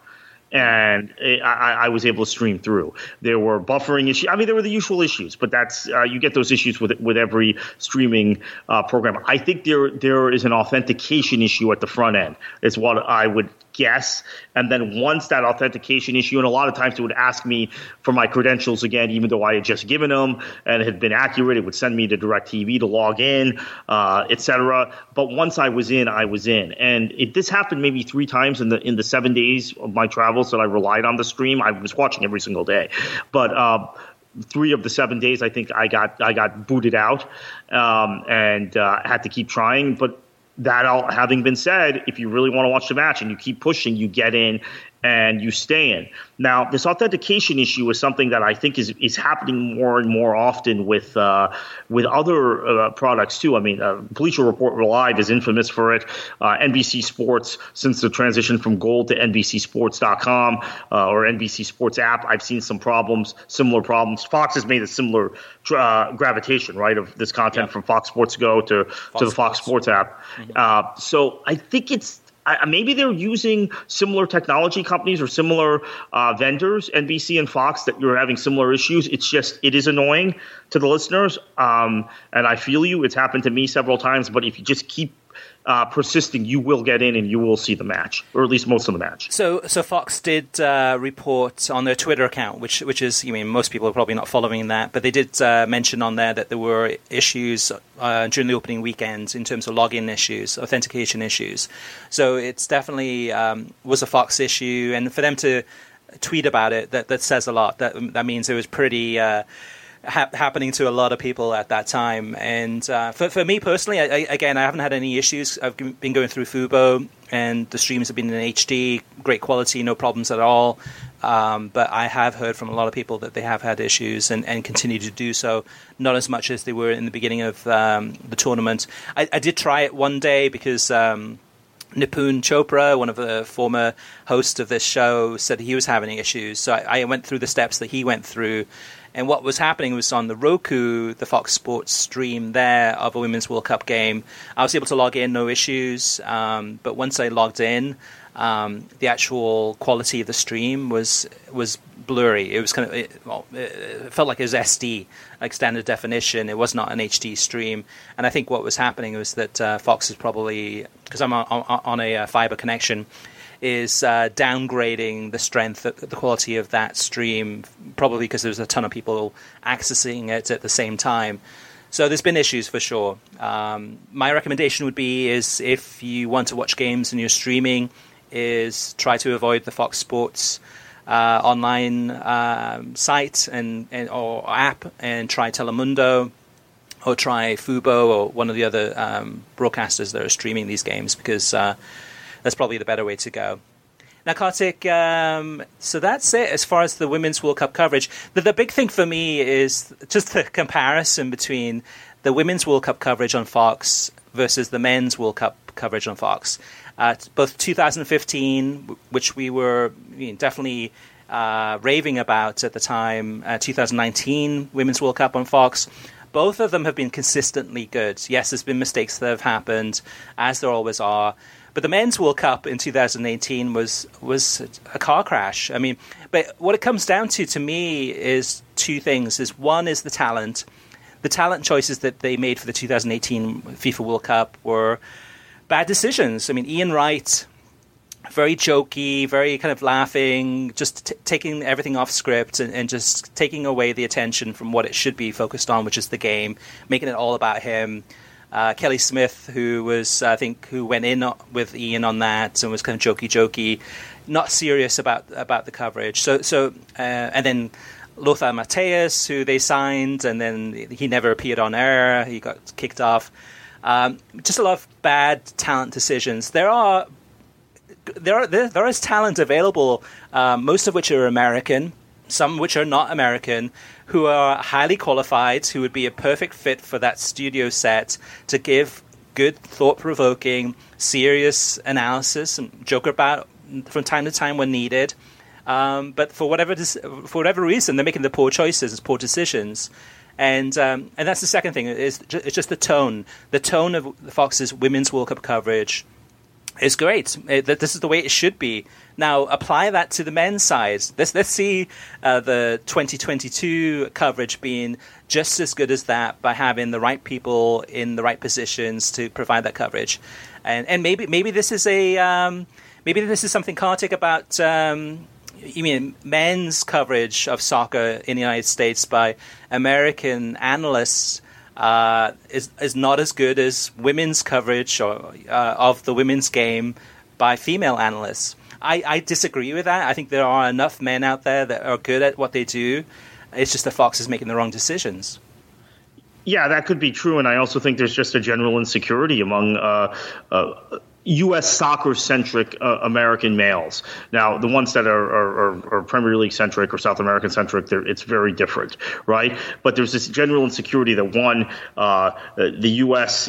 and I, I was able to stream through. There were buffering issues. I mean, there were the usual issues, but that's uh, you get those issues with with every streaming uh, program. I think there there is an authentication issue at the front end. Is what I would guess. And then once that authentication issue, and a lot of times it would ask me for my credentials again, even though I had just given them and it had been accurate, it would send me to DirecTV to log in, uh, et cetera. But once I was in, I was in. And it, this happened maybe three times in the in the seven days of my travels that I relied on the stream. I was watching every single day. But uh, three of the seven days, I think I got I got booted out um, and uh, had to keep trying. But that all having been said, if you really want to watch the match and you keep pushing, you get in and you stay in. Now, this authentication issue is something that I think is is happening more and more often with uh, with other uh, products too. I mean, uh, Bleacher Report Live is infamous for it. Uh, N B C Sports, since the transition from Gold to N B C Sports dot com uh, or N B C Sports app, I've seen some problems, similar problems. Fox has made a similar uh, gravitation, right, of this content yeah. from Fox Sports Go to, Fox to the Fox Sports, Sports app. Mm-hmm. Uh, so I think it's I, maybe they're using similar technology companies or similar uh, vendors, N B C and Fox, that you're having similar issues. It's just, it is annoying to the listeners. Um, and I feel you. It's happened to me several times. But if you just keep uh, persisting, you will get in and you will see the match, or at least most of the match. So so Fox did uh, report on their Twitter account, which which is, I mean, most people are probably not following that, but they did uh, mention on there that there were issues uh, during the opening weekend in terms of login issues, authentication issues. So it's definitely um, was a Fox issue, and for them to tweet about it, that, that says a lot. That that means it was pretty uh, ha- happening to a lot of people at that time. And uh, for for me personally, I, I, again, I haven't had any issues. I've been going through Fubo, and the streams have been in H D, great quality, no problems at all. Um, but I have heard from a lot of people that they have had issues and, and continue to do so, not as much as they were in the beginning of um, the tournament. I, I did try it one day because um, Nipun Chopra, one of the former hosts of this show, said he was having issues. So I, I went through the steps that he went through. And what was happening was on the Roku, the Fox Sports stream there of a Women's World Cup game, I was able to log in, no issues. Um, but once I logged in, um, the actual quality of the stream was was blurry. It was kind of, it, well, it felt like it was S D, like standard definition. It was not an H D stream. And I think what was happening was that uh, Fox is probably, because I'm on, on, on a uh, fiber connection, is uh, downgrading the strength, the quality of that stream, probably because there's a ton of people accessing it at the same time. So there's been issues for sure. Um, my recommendation would be is if you want to watch games and you're streaming, is try to avoid the Fox Sports uh, online um, site and, and or app, and try Telemundo or try Fubo or one of the other um, broadcasters that are streaming these games, because uh, that's probably the better way to go. Now, Kartik, um, so that's it as far as the Women's World Cup coverage. The, the big thing for me is just the comparison between the Women's World Cup coverage on Fox versus the Men's World Cup coverage on Fox. Uh, both two thousand fifteen, which we were you know, definitely uh, raving about at the time, uh, two thousand nineteen Women's World Cup on Fox, both of them have been consistently good. Yes, there's been mistakes that have happened, as there always are. But the Men's World Cup in two thousand eighteen was was a car crash. I mean, but what it comes down to, to me, is two things. Is one is the talent. The talent choices that they made for the two thousand eighteen FIFA World Cup were bad decisions. I mean, Ian Wright, very jokey, very kind of laughing, just t- taking everything off script and, and just taking away the attention from what it should be focused on, which is the game, making it all about him. Uh, Kelly Smith, who was, I think, who went in with Ian on that and was kind of jokey, jokey, not serious about about the coverage. So, so, uh, and then Lothar Matthäus, who they signed, and then he never appeared on air. He got kicked off. Um, just a lot of bad talent decisions. There are there are there, there is talent available, uh, most of which are American, some which are not American, who are highly qualified, who would be a perfect fit for that studio set to give good, thought-provoking, serious analysis and joke about from time to time when needed. Um, but for whatever for whatever reason, they're making the poor choices, poor decisions. And um, and that's the second thing. Is it's just the tone. The tone of Fox's Women's World Cup coverage It's great. It, that this is the way it should be. Now, apply that to the men's side. Let's, let's see uh, the twenty twenty-two coverage being just as good as that by having the right people in the right positions to provide that coverage. And and maybe maybe this is a um, maybe this is something Kartik about. Um, you mean men's coverage of soccer in the United States by American analysts uh, is is not as good as women's coverage or uh, of the women's game by female analysts. I, I disagree with that. I think there are enough men out there that are good at what they do. It's just that Fox is making the wrong decisions. Yeah, that could be true, and I also think there's just a general insecurity among uh, uh, U S soccer-centric uh, American males. Now, the ones that are, are, are Premier League-centric or South American-centric, it's very different, right? But there's this general insecurity that, one, uh, the U S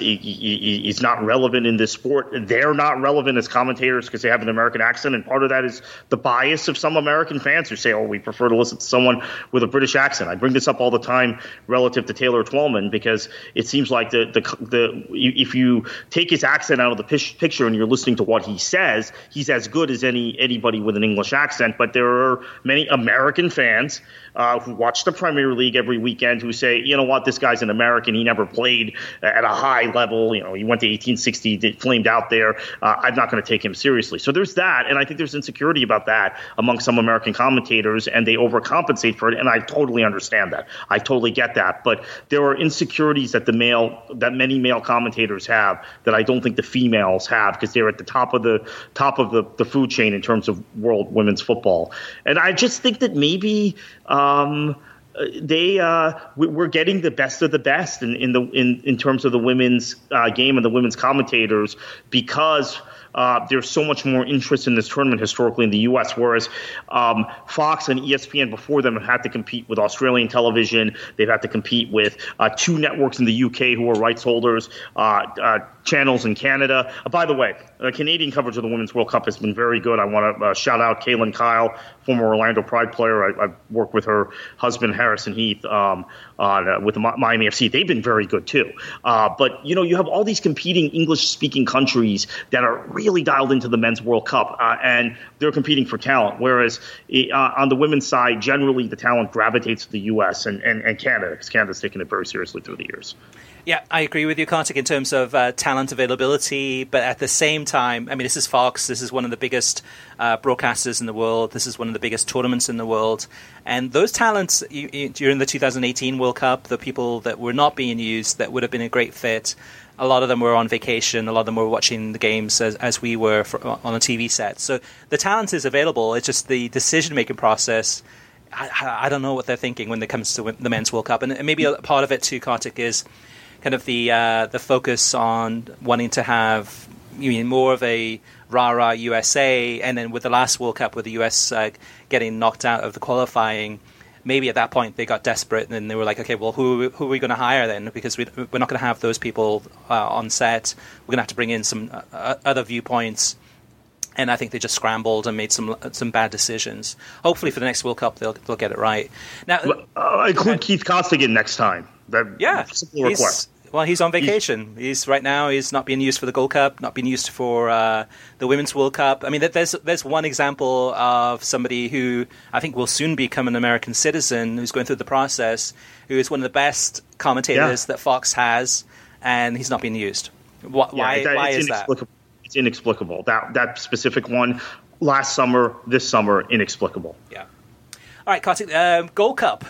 is not relevant in this sport. They're not relevant as commentators because they have an American accent, and part of that is the bias of some American fans who say, oh, we prefer to listen to someone with a British accent. I bring this up all the time relative to Taylor Twellman because it seems like the the, the if you take his accent out of the picture and you're listening to what he says, he's as good as any anybody with an English accent. But there are many American fans uh, who watch the Premier League every weekend who say, you know what, this guy's an American. He never played at a high level. You know, he went to eighteen sixty, did, flamed out there. Uh, I'm not going to take him seriously. So there's that, and I think there's insecurity about that among some American commentators, and they overcompensate for it. And I totally understand that. I totally get that. But there are insecurities that the male, that many male commentators have that I don't think the females have, because they're at the top of the top of the, the food chain in terms of world women's football. And I just think that maybe um, they uh, we're getting the best of the best in, in the in, in terms of the women's uh, game and the women's commentators because Uh, there's so much more interest in this tournament historically in the U S, whereas um, Fox and E S P N before them have had to compete with Australian television. They've had to compete with uh, two networks in the U K who are rights holders, uh, uh, channels in Canada. Uh, by the way, uh, Canadian coverage of the Women's World Cup has been very good. I want to uh, shout out Kaylin Kyle, former Orlando Pride player. I, I've worked with her husband, Harrison Heath, um, on, uh, with the Miami F C. They've been very good, too. Uh, but, you know, you have all these competing English-speaking countries that are really dialed into the Men's World Cup, uh, and they're competing for talent, whereas uh, on the women's side, generally the talent gravitates to the U S and, and, and Canada, because Canada's taken it very seriously through the years. Yeah, I agree with you, Kartik, in terms of uh, talent availability. But at the same time, I mean, this is Fox. This is one of the biggest uh, broadcasters in the world. This is one of the biggest tournaments in the world. And those talents you, you, during the two thousand eighteen World Cup, the people that were not being used that would have been a great fit, a lot of them were on vacation. A lot of them were watching the games as, as we were for, on a T V set. So the talent is available. It's just the decision-making process. I, I don't know what they're thinking when it comes to the Men's World Cup. And maybe a part of it, too, Kartik, is kind of the uh, the focus on wanting to have you mean more of a rah-rah U S A, and then with the last World Cup with the U S uh, getting knocked out of the qualifying, maybe at that point they got desperate and they were like, okay, well, who, who are we going to hire then? Because we, we're not going to have those people uh, on set. We're going to have to bring in some uh, other viewpoints. And I think they just scrambled and made some some bad decisions. Hopefully for the next World Cup they'll they'll get it right. Now, uh, include uh, Keith Costigan next time. That yeah, simple request. Well, he's on vacation. He's, he's right now. He's not being used for the Gold Cup, not being used for uh, the Women's World Cup. I mean, there's there's one example of somebody who I think will soon become an American citizen, who's going through the process, who is one of the best commentators yeah. that Fox has, and he's not being used. Why? Yeah, that, why is that? It's inexplicable. That that specific one, last summer, this summer, inexplicable. Yeah. All right, Kartik, um, Gold Cup.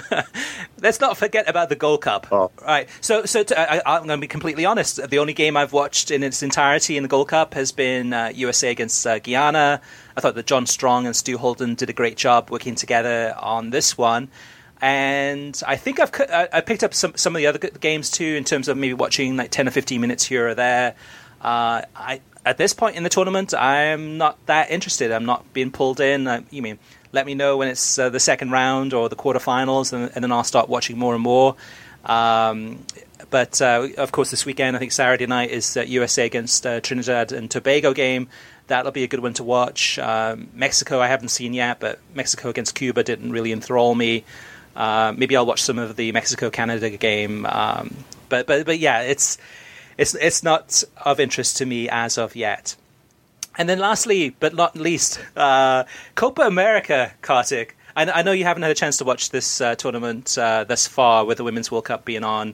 Let's not forget about the Gold Cup. Oh. All right, so so to, I, I'm going to be completely honest. The only game I've watched in its entirety in the Gold Cup has been uh, U S A against uh, Guyana. I thought that John Strong and Stu Holden did a great job working together on this one. And I think I've I picked up some, some of the other games too, in terms of maybe watching like ten or fifteen minutes here or there. Uh, I at this point in the tournament, I'm not that interested. I'm not being pulled in. Uh, you mean... Let me know when it's uh, the second round or the quarterfinals, and, and then I'll start watching more and more. Um, but, uh, of course, this weekend, I think Saturday night is uh, U S A against uh, Trinidad and Tobago game. That'll be a good one to watch. Um, Mexico I haven't seen yet, but Mexico against Cuba didn't really enthrall me. Uh, maybe I'll watch some of the Mexico-Canada game. Um, but, but, but, yeah, it's, it's, it's not of interest to me as of yet. And then lastly, but not least, uh, Copa America, Kartik. I, I know you haven't had a chance to watch this uh, tournament uh, thus far, with the Women's World Cup being on,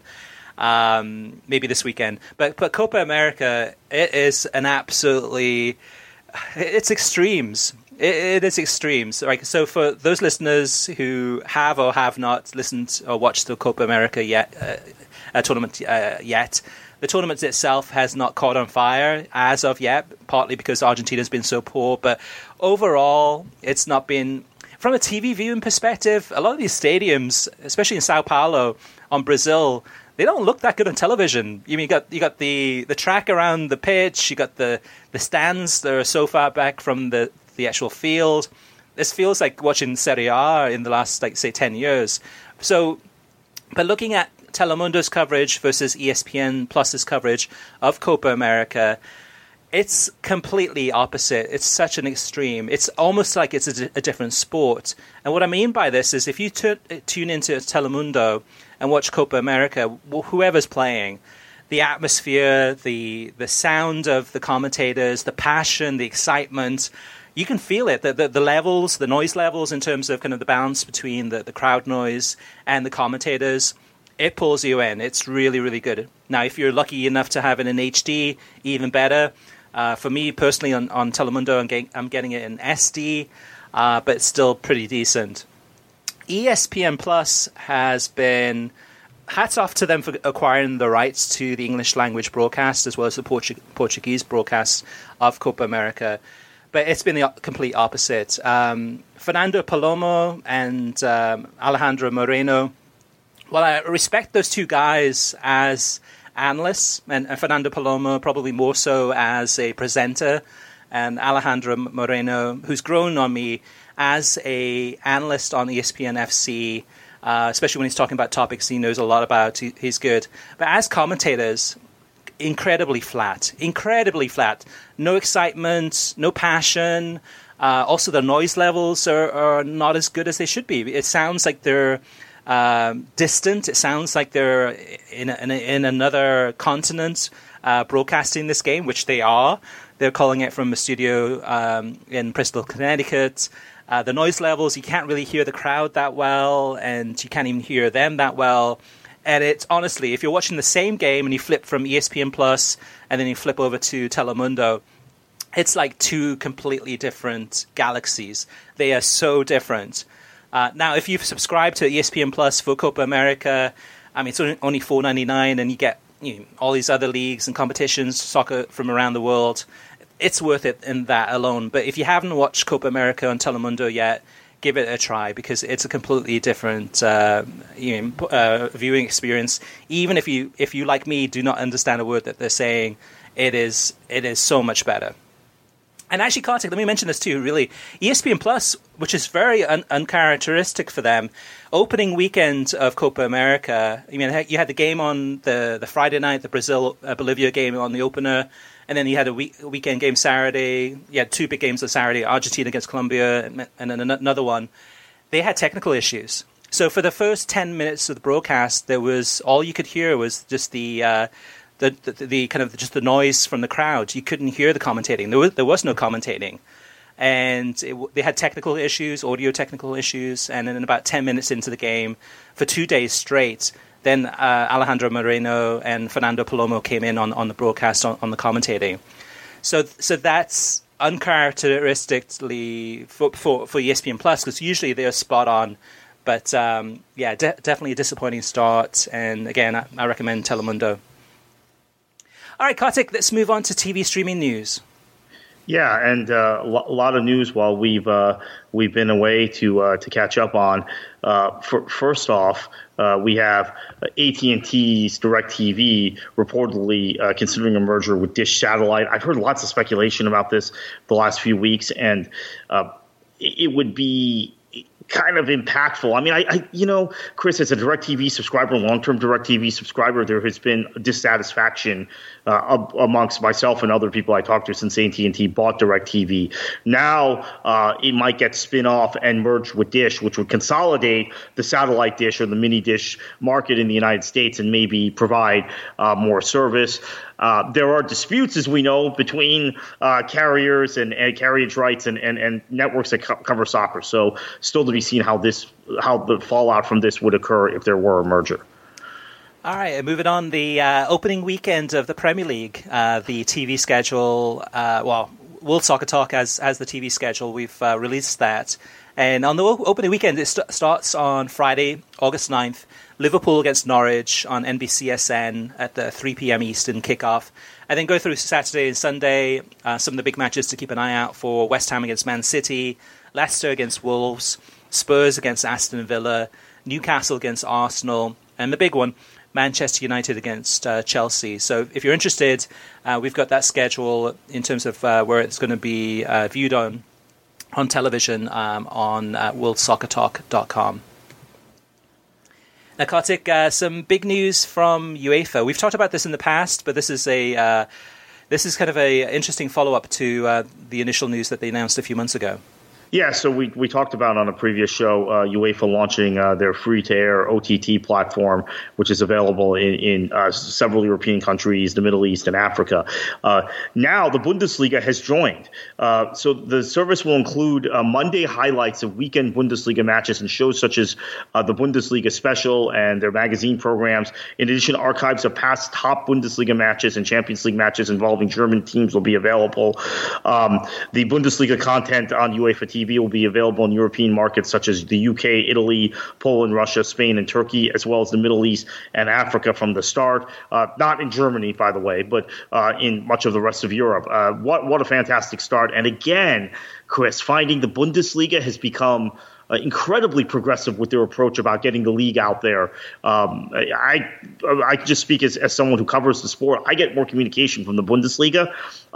um, maybe this weekend. But but Copa America, it is an absolutely, it's extremes. It, it is extremes. Right? So for those listeners who have or have not listened or watched the Copa America yet, uh, tournament uh, yet, the tournament itself has not caught on fire as of yet, partly because Argentina's been so poor. But overall, it's not been... From a T V viewing perspective, a lot of these stadiums, especially in Sao Paulo, on Brazil, they don't look that good on television. You mean you got you got the, the track around the pitch, you got the, the stands that are so far back from the, the actual field. This feels like watching Serie A in the last, like, say, ten years. So, but looking at Telemundo's coverage versus E S P N Plus's coverage of Copa America, it's completely opposite. It's such an extreme. It's almost like it's a, a different sport. And what I mean by this is if you t- tune into Telemundo and watch Copa America, whoever's playing, the atmosphere, the the sound of the commentators, the passion, the excitement, you can feel it. The, the, the levels, the noise levels in terms of kind of the balance between the, the crowd noise and the commentators, it pulls you in. It's really, really good. Now, if you're lucky enough to have it in H D, even better. Uh, for me, personally, on, on Telemundo, I'm getting, I'm getting it in S D, uh, but it's still pretty decent. E S P N Plus has been... Hats off to them for acquiring the rights to the English language broadcast as well as the Portu- Portuguese broadcast of Copa America. But it's been the complete opposite. Um, Fernando Palomo and um, Alejandro Moreno... Well, I respect those two guys as analysts, and, and Fernando Palomo probably more so as a presenter, and Alejandro Moreno, who's grown on me as a analyst on E S P N F C, uh, especially when he's talking about topics he knows a lot about. He, he's good. But as commentators, incredibly flat, incredibly flat. No excitement, no passion. Uh, also, the noise levels are, are not as good as they should be. It sounds like they're Um, distant. It sounds like they're in, a, in, a, in another continent uh, broadcasting this game, which they are. They're calling it from a studio um, in Bristol, Connecticut. Uh, the noise levels, you can't really hear the crowd that well, and you can't even hear them that well. And it's honestly, if you're watching the same game and you flip from E S P N Plus and then you flip over to Telemundo, it's like two completely different galaxies. They are so different. Uh, now, if you've subscribed to E S P N Plus for Copa America, I mean, it's only four dollars and ninety-nine cents, and you get you know, all these other leagues and competitions, soccer from around the world. It's worth it in that alone. But if you haven't watched Copa America on Telemundo yet, give it a try, because it's a completely different uh, you know, uh, viewing experience. Even if you, if you, like me, do not understand a word that they're saying, it is it is so much better. And actually, Kartik, let me mention this too, really. E S P N Plus, which is very un- uncharacteristic for them, opening weekend of Copa America, I mean, you had the game on the, the Friday night, the Brazil-Bolivia game on the opener, and then you had a, week, a weekend game Saturday. You had two big games on Saturday, Argentina against Colombia, and then another one. They had technical issues. So for the first ten minutes of the broadcast, there was, all you could hear was just the... Uh, The, the the kind of just the noise from the crowd. You couldn't hear the commentating. There was there was no commentating, and it, they had technical issues, audio technical issues. And then about ten minutes into the game, for two days straight, then uh, Alejandro Moreno and Fernando Palomo came in on, on the broadcast on, on the commentating. So so that's uncharacteristically for for, for E S P N Plus, because usually they're spot on. But um, yeah, de- definitely a disappointing start. And again, I, I recommend Telemundo. All right, Kartik, let's move on to T V streaming news. Yeah, and uh, a lot of news while we've uh, we've been away to uh, to catch up on. Uh, for, first off, uh, we have A T and T's DirecTV reportedly uh, considering a merger with Dish Satellite. I've heard lots of speculation about this the last few weeks, and uh, it would be kind of impactful. I mean, I, I you know, Chris, as a DirecTV subscriber, long-term DirecTV subscriber, there has been dissatisfaction uh, amongst myself and other people I talked to since A T and T bought DirecTV. Now uh, it might get spin off and merged with Dish, which would consolidate the satellite dish or the mini dish market in the United States and maybe provide uh, more service. Uh, there are disputes, as we know, between uh, carriers and, and carriage rights and, and, and networks that co- cover soccer. So still to be seen how this, how the fallout from this would occur if there were a merger. All right, moving on. The uh, opening weekend of the Premier League, uh, the T V schedule, uh, well, World Soccer Talk as, as the T V schedule, we've uh, released that. And on the opening weekend, it st- starts on Friday, August ninth, Liverpool against Norwich on N B C S N at the three p.m. Eastern kickoff. And then go through Saturday and Sunday, uh, some of the big matches to keep an eye out for: West Ham against Man City, Leicester against Wolves, Spurs against Aston Villa, Newcastle against Arsenal, and the big one, Manchester United against uh, Chelsea. So if you're interested, uh, we've got that schedule in terms of uh, where it's going to be uh, viewed on on television um, on uh, world soccer talk dot com. Now, Kartik, uh, some big news from UEFA. We've talked about this in the past, but this is a uh, this is kind of a interesting follow-up to uh, the initial news that they announced a few months ago. Yeah, so we, we talked about on a previous show uh, UEFA launching uh, their free-to-air O T T platform, which is available in, in uh, several European countries, the Middle East, and Africa. Uh, now the Bundesliga has joined. Uh, so the service will include uh, Monday highlights of weekend Bundesliga matches and shows such as uh, the Bundesliga Special and their magazine programs. In addition, archives of past top Bundesliga matches and Champions League matches involving German teams will be available. Um, the Bundesliga content on UEFA T V T V will be available in European markets such as the U K, Italy, Poland, Russia, Spain, and Turkey, as well as the Middle East and Africa from the start. Uh, not in Germany, by the way, but uh, in much of the rest of Europe. Uh, what what a fantastic start. And again, Chris, finding the Bundesliga has become Uh, incredibly progressive with their approach about getting the league out there. Um, I I just speak as, as someone who covers the sport. I get more communication from the Bundesliga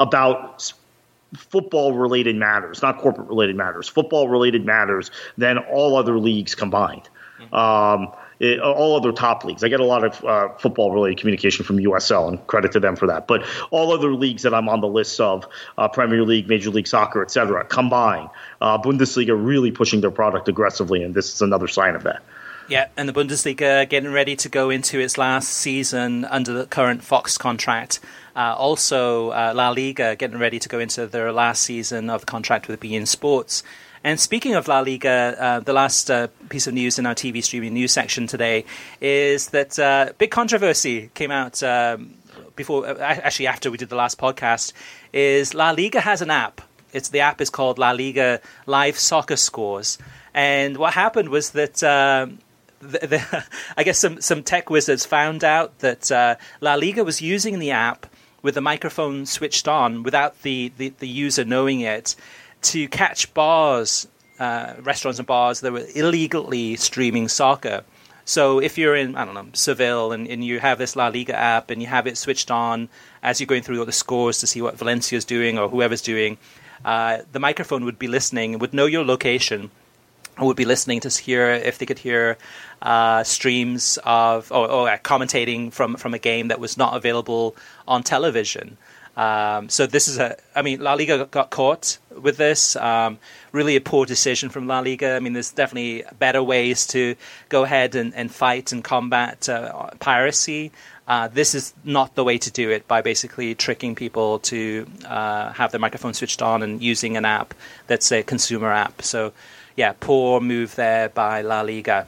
about football-related matters, not corporate-related matters, football-related matters than all other leagues combined. Mm-hmm. Um, it, all other top leagues. I get a lot of uh, football-related communication from U S L, and credit to them for that. But all other leagues that I'm on the list of, uh, Premier League, Major League Soccer, et cetera, combined, uh, Bundesliga really pushing their product aggressively, and this is another sign of that. Yeah, and the Bundesliga getting ready to go into its last season under the current Fox contract. Uh, also, uh, La Liga getting ready to go into their last season of the contract with beIN Sports. And speaking of La Liga, uh, the last uh, piece of news in our T V streaming news section today is that uh, big controversy came out um, before, uh, actually after we did the last podcast, is La Liga has an app. It's the app is called La Liga Live Soccer Scores. And what happened was that uh, the, the, I guess some, some tech wizards found out that uh, La Liga was using the app with the microphone switched on without the, the, the user knowing it, to catch bars, uh, restaurants and bars that were illegally streaming soccer. So if you're in, I don't know, Seville and, and you have this La Liga app and you have it switched on as you're going through all the scores to see what Valencia's doing or whoever's doing, uh, the microphone would be listening, would know your location, and would be listening to hear if they could hear uh, streams of or, or uh, commentating from, from a game that was not available on television. Um, so this is a, I mean, La Liga got caught with this. Um, really a poor decision from La Liga. I mean, there's definitely better ways to go ahead and, and fight and combat uh, piracy. Uh, this is not the way to do it, by basically tricking people to uh, have their microphone switched on and using an app that's a consumer app. So, yeah, poor move there by La Liga.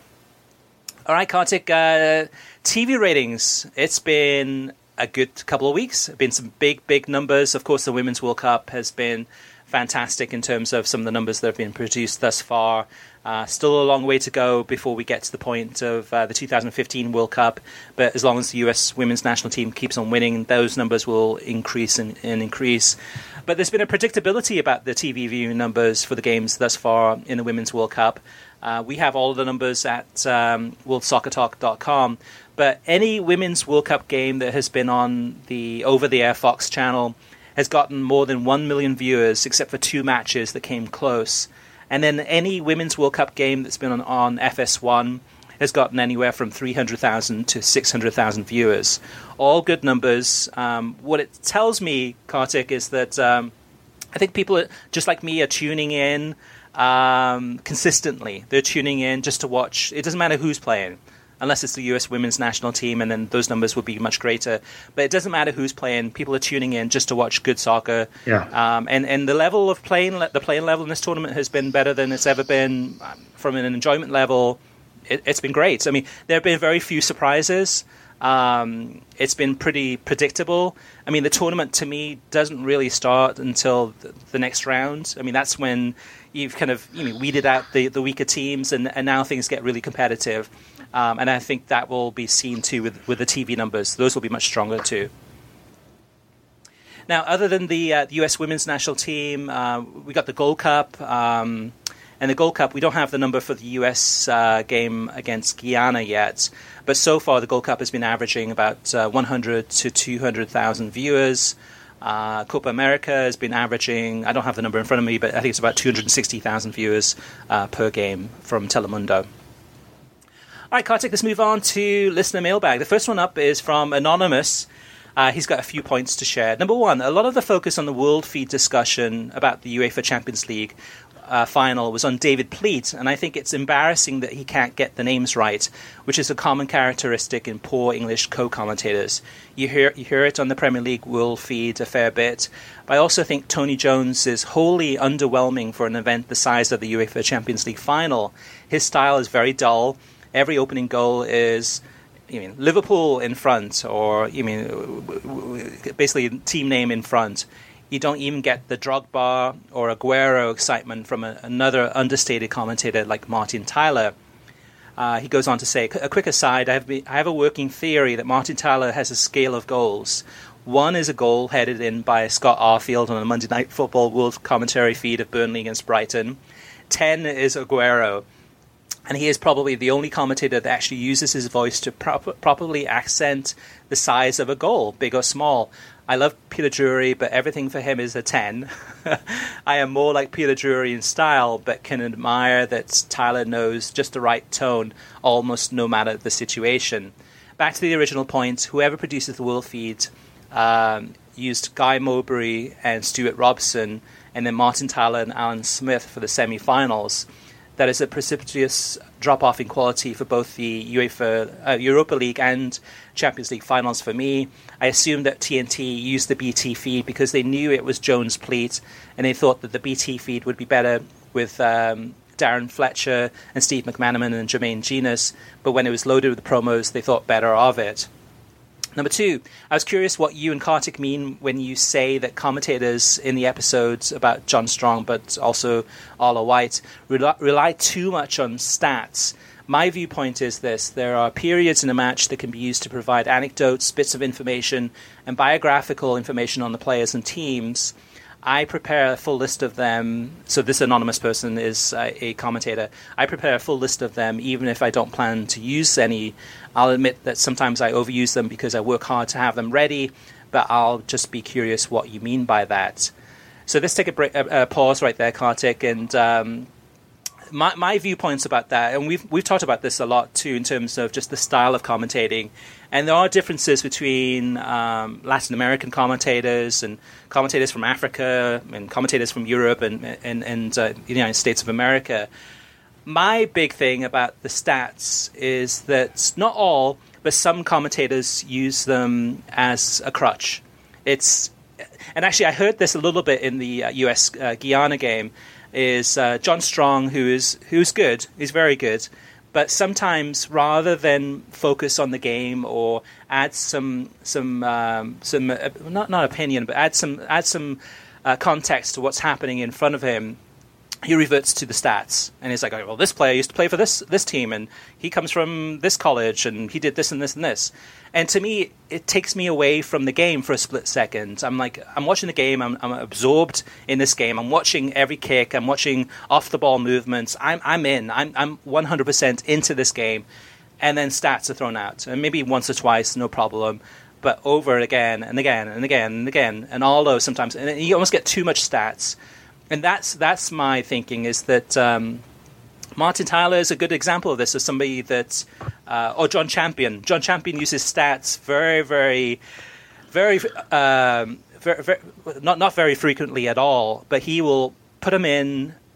All right, Kartik, uh, T V ratings. It's been a good couple of weeks. Been some big, big numbers. Of course, the Women's World Cup has been fantastic in terms of some of the numbers that have been produced thus far. Uh, still a long way to go before we get to the point of uh, the two thousand fifteen World Cup. But as long as the U S women's national team keeps on winning, those numbers will increase and, and increase. But there's been a predictability about the T V viewing numbers for the games thus far in the Women's World Cup. Uh, we have all of the numbers at um, world soccer talk dot com. But any Women's World Cup game that has been on the over-the-air Fox channel has gotten more than one million viewers, except for two matches that came close. And then any Women's World Cup game that's been on, on F S one has gotten anywhere from three hundred thousand to six hundred thousand viewers. All good numbers. Um, what it tells me, Kartik, is that um, I think people, are, just like me, are tuning in um, consistently. They're tuning in just to watch. It doesn't matter who's playing. unless it's the U S women's national team, and then those numbers would be much greater. But it doesn't matter who's playing. People are tuning in just to watch good soccer. Yeah. Um, and, and the level of playing, the playing level in this tournament has been better than it's ever been. From an enjoyment level, it, it's been great. I mean, there have been very few surprises. Um, it's been pretty predictable. I mean, the tournament to me doesn't really start until the, the next round. I mean, that's when you've kind of you know, weeded out the, the weaker teams, and, and now things get really competitive. Um, and I think that will be seen too with, with the T V numbers. Those will be much stronger too. Now, other than the, uh, the U S women's national team, uh, we got the Gold Cup. Um, and the Gold Cup, we don't have the number for the U S uh, game against Guyana yet. But so far, the Gold Cup has been averaging about uh, one hundred to two hundred thousand viewers. Uh, Copa America has been averaging, I don't have the number in front of me, but I think it's about two hundred sixty thousand viewers uh, per game from Telemundo. All right, Kartik, let's move on to listener mailbag. The first one up is from Anonymous. Uh, he's got a few points to share. Number one, a lot of the focus on the World Feed discussion about the UEFA Champions League Uh, final was on David Pleat, and I think it's embarrassing that he can't get the names right, which is a common characteristic in poor English co-commentators. You hear you hear it on the Premier League World Feed a fair bit, but I also think Tony Jones is wholly underwhelming for an event the size of the UEFA Champions League final. His style is very dull. Every opening goal is, you mean, Liverpool in front, or you mean basically team name in front. You don't even get the Drogba or Aguero excitement from a, another understated commentator like Martin Tyler. Uh, he goes on to say, a quick aside, I have, been, I have a working theory that Martin Tyler has a scale of goals. One is a goal headed in by Scott Arfield on a Monday Night Football World Commentary feed of Burnley against Brighton. Ten is Aguero. And he is probably the only commentator that actually uses his voice to prop- properly accent the size of a goal, big or small. I love Peter Drury, but everything for him is a ten. I am more like Peter Drury in style, but can admire that Tyler knows just the right tone, almost no matter the situation. Back to the original point, whoever produces the World Feed um, used Guy Mowbray and Stuart Robson, and then Martin Tyler and Alan Smith for the semi-finals. That is a precipitous drop-off in quality for both the UEFA uh, Europa League and Champions League finals for me. I assume that T N T used the B T feed because they knew it was Jones Pleat, and they thought that the B T feed would be better with um, Darren Fletcher and Steve McManaman and Jermaine Genius, but when it was loaded with promos, they thought better of it. Number two, I was curious what you and Kartik mean when you say that commentators in the episodes about John Strong, but also Arlo White, rely, rely too much on stats. My viewpoint is this. There are periods in a match that can be used to provide anecdotes, bits of information, and biographical information on the players and teams. I prepare a full list of them. So this anonymous person is uh, a commentator. I prepare a full list of them, even if I don't plan to use any. I'll admit that sometimes I overuse them because I work hard to have them ready, but I'll just be curious what you mean by that. So let's take a, break, a, a pause right there, Kartik, and um, my, my viewpoints about that, and we've we've talked about this a lot too in terms of just the style of commentating. And there are differences between um, Latin American commentators and commentators from Africa and commentators from Europe and and, and uh, the United States of America. My big thing about the stats is that not all, but some commentators use them as a crutch. It's and actually I heard this a little bit in the uh, U S uh, Guyana game. Is uh, John Strong, who is who's good, he's very good. But sometimes, rather than focus on the game or add some some um, some uh, not not opinion, but add some add some uh, context to what's happening in front of him, he reverts to the stats, and he's like, oh, "Well, this player used to play for this this team, and he comes from this college, and he did this and this and this." And to me, it takes me away from the game for a split second. I'm like, I'm watching the game. I'm, I'm absorbed in this game. I'm watching every kick. I'm watching off the ball movements. I'm I'm in. I'm I'm one hundred percent into this game, and then stats are thrown out, and maybe once or twice, no problem. But over again and again and again and again, and all those sometimes, and you almost get too much stats. And that's that's my thinking, is that um, Martin Tyler is a good example of this, as somebody that, uh, or John Champion. John Champion uses stats very, very, very, um, very, very not not very frequently at all, but he will put them in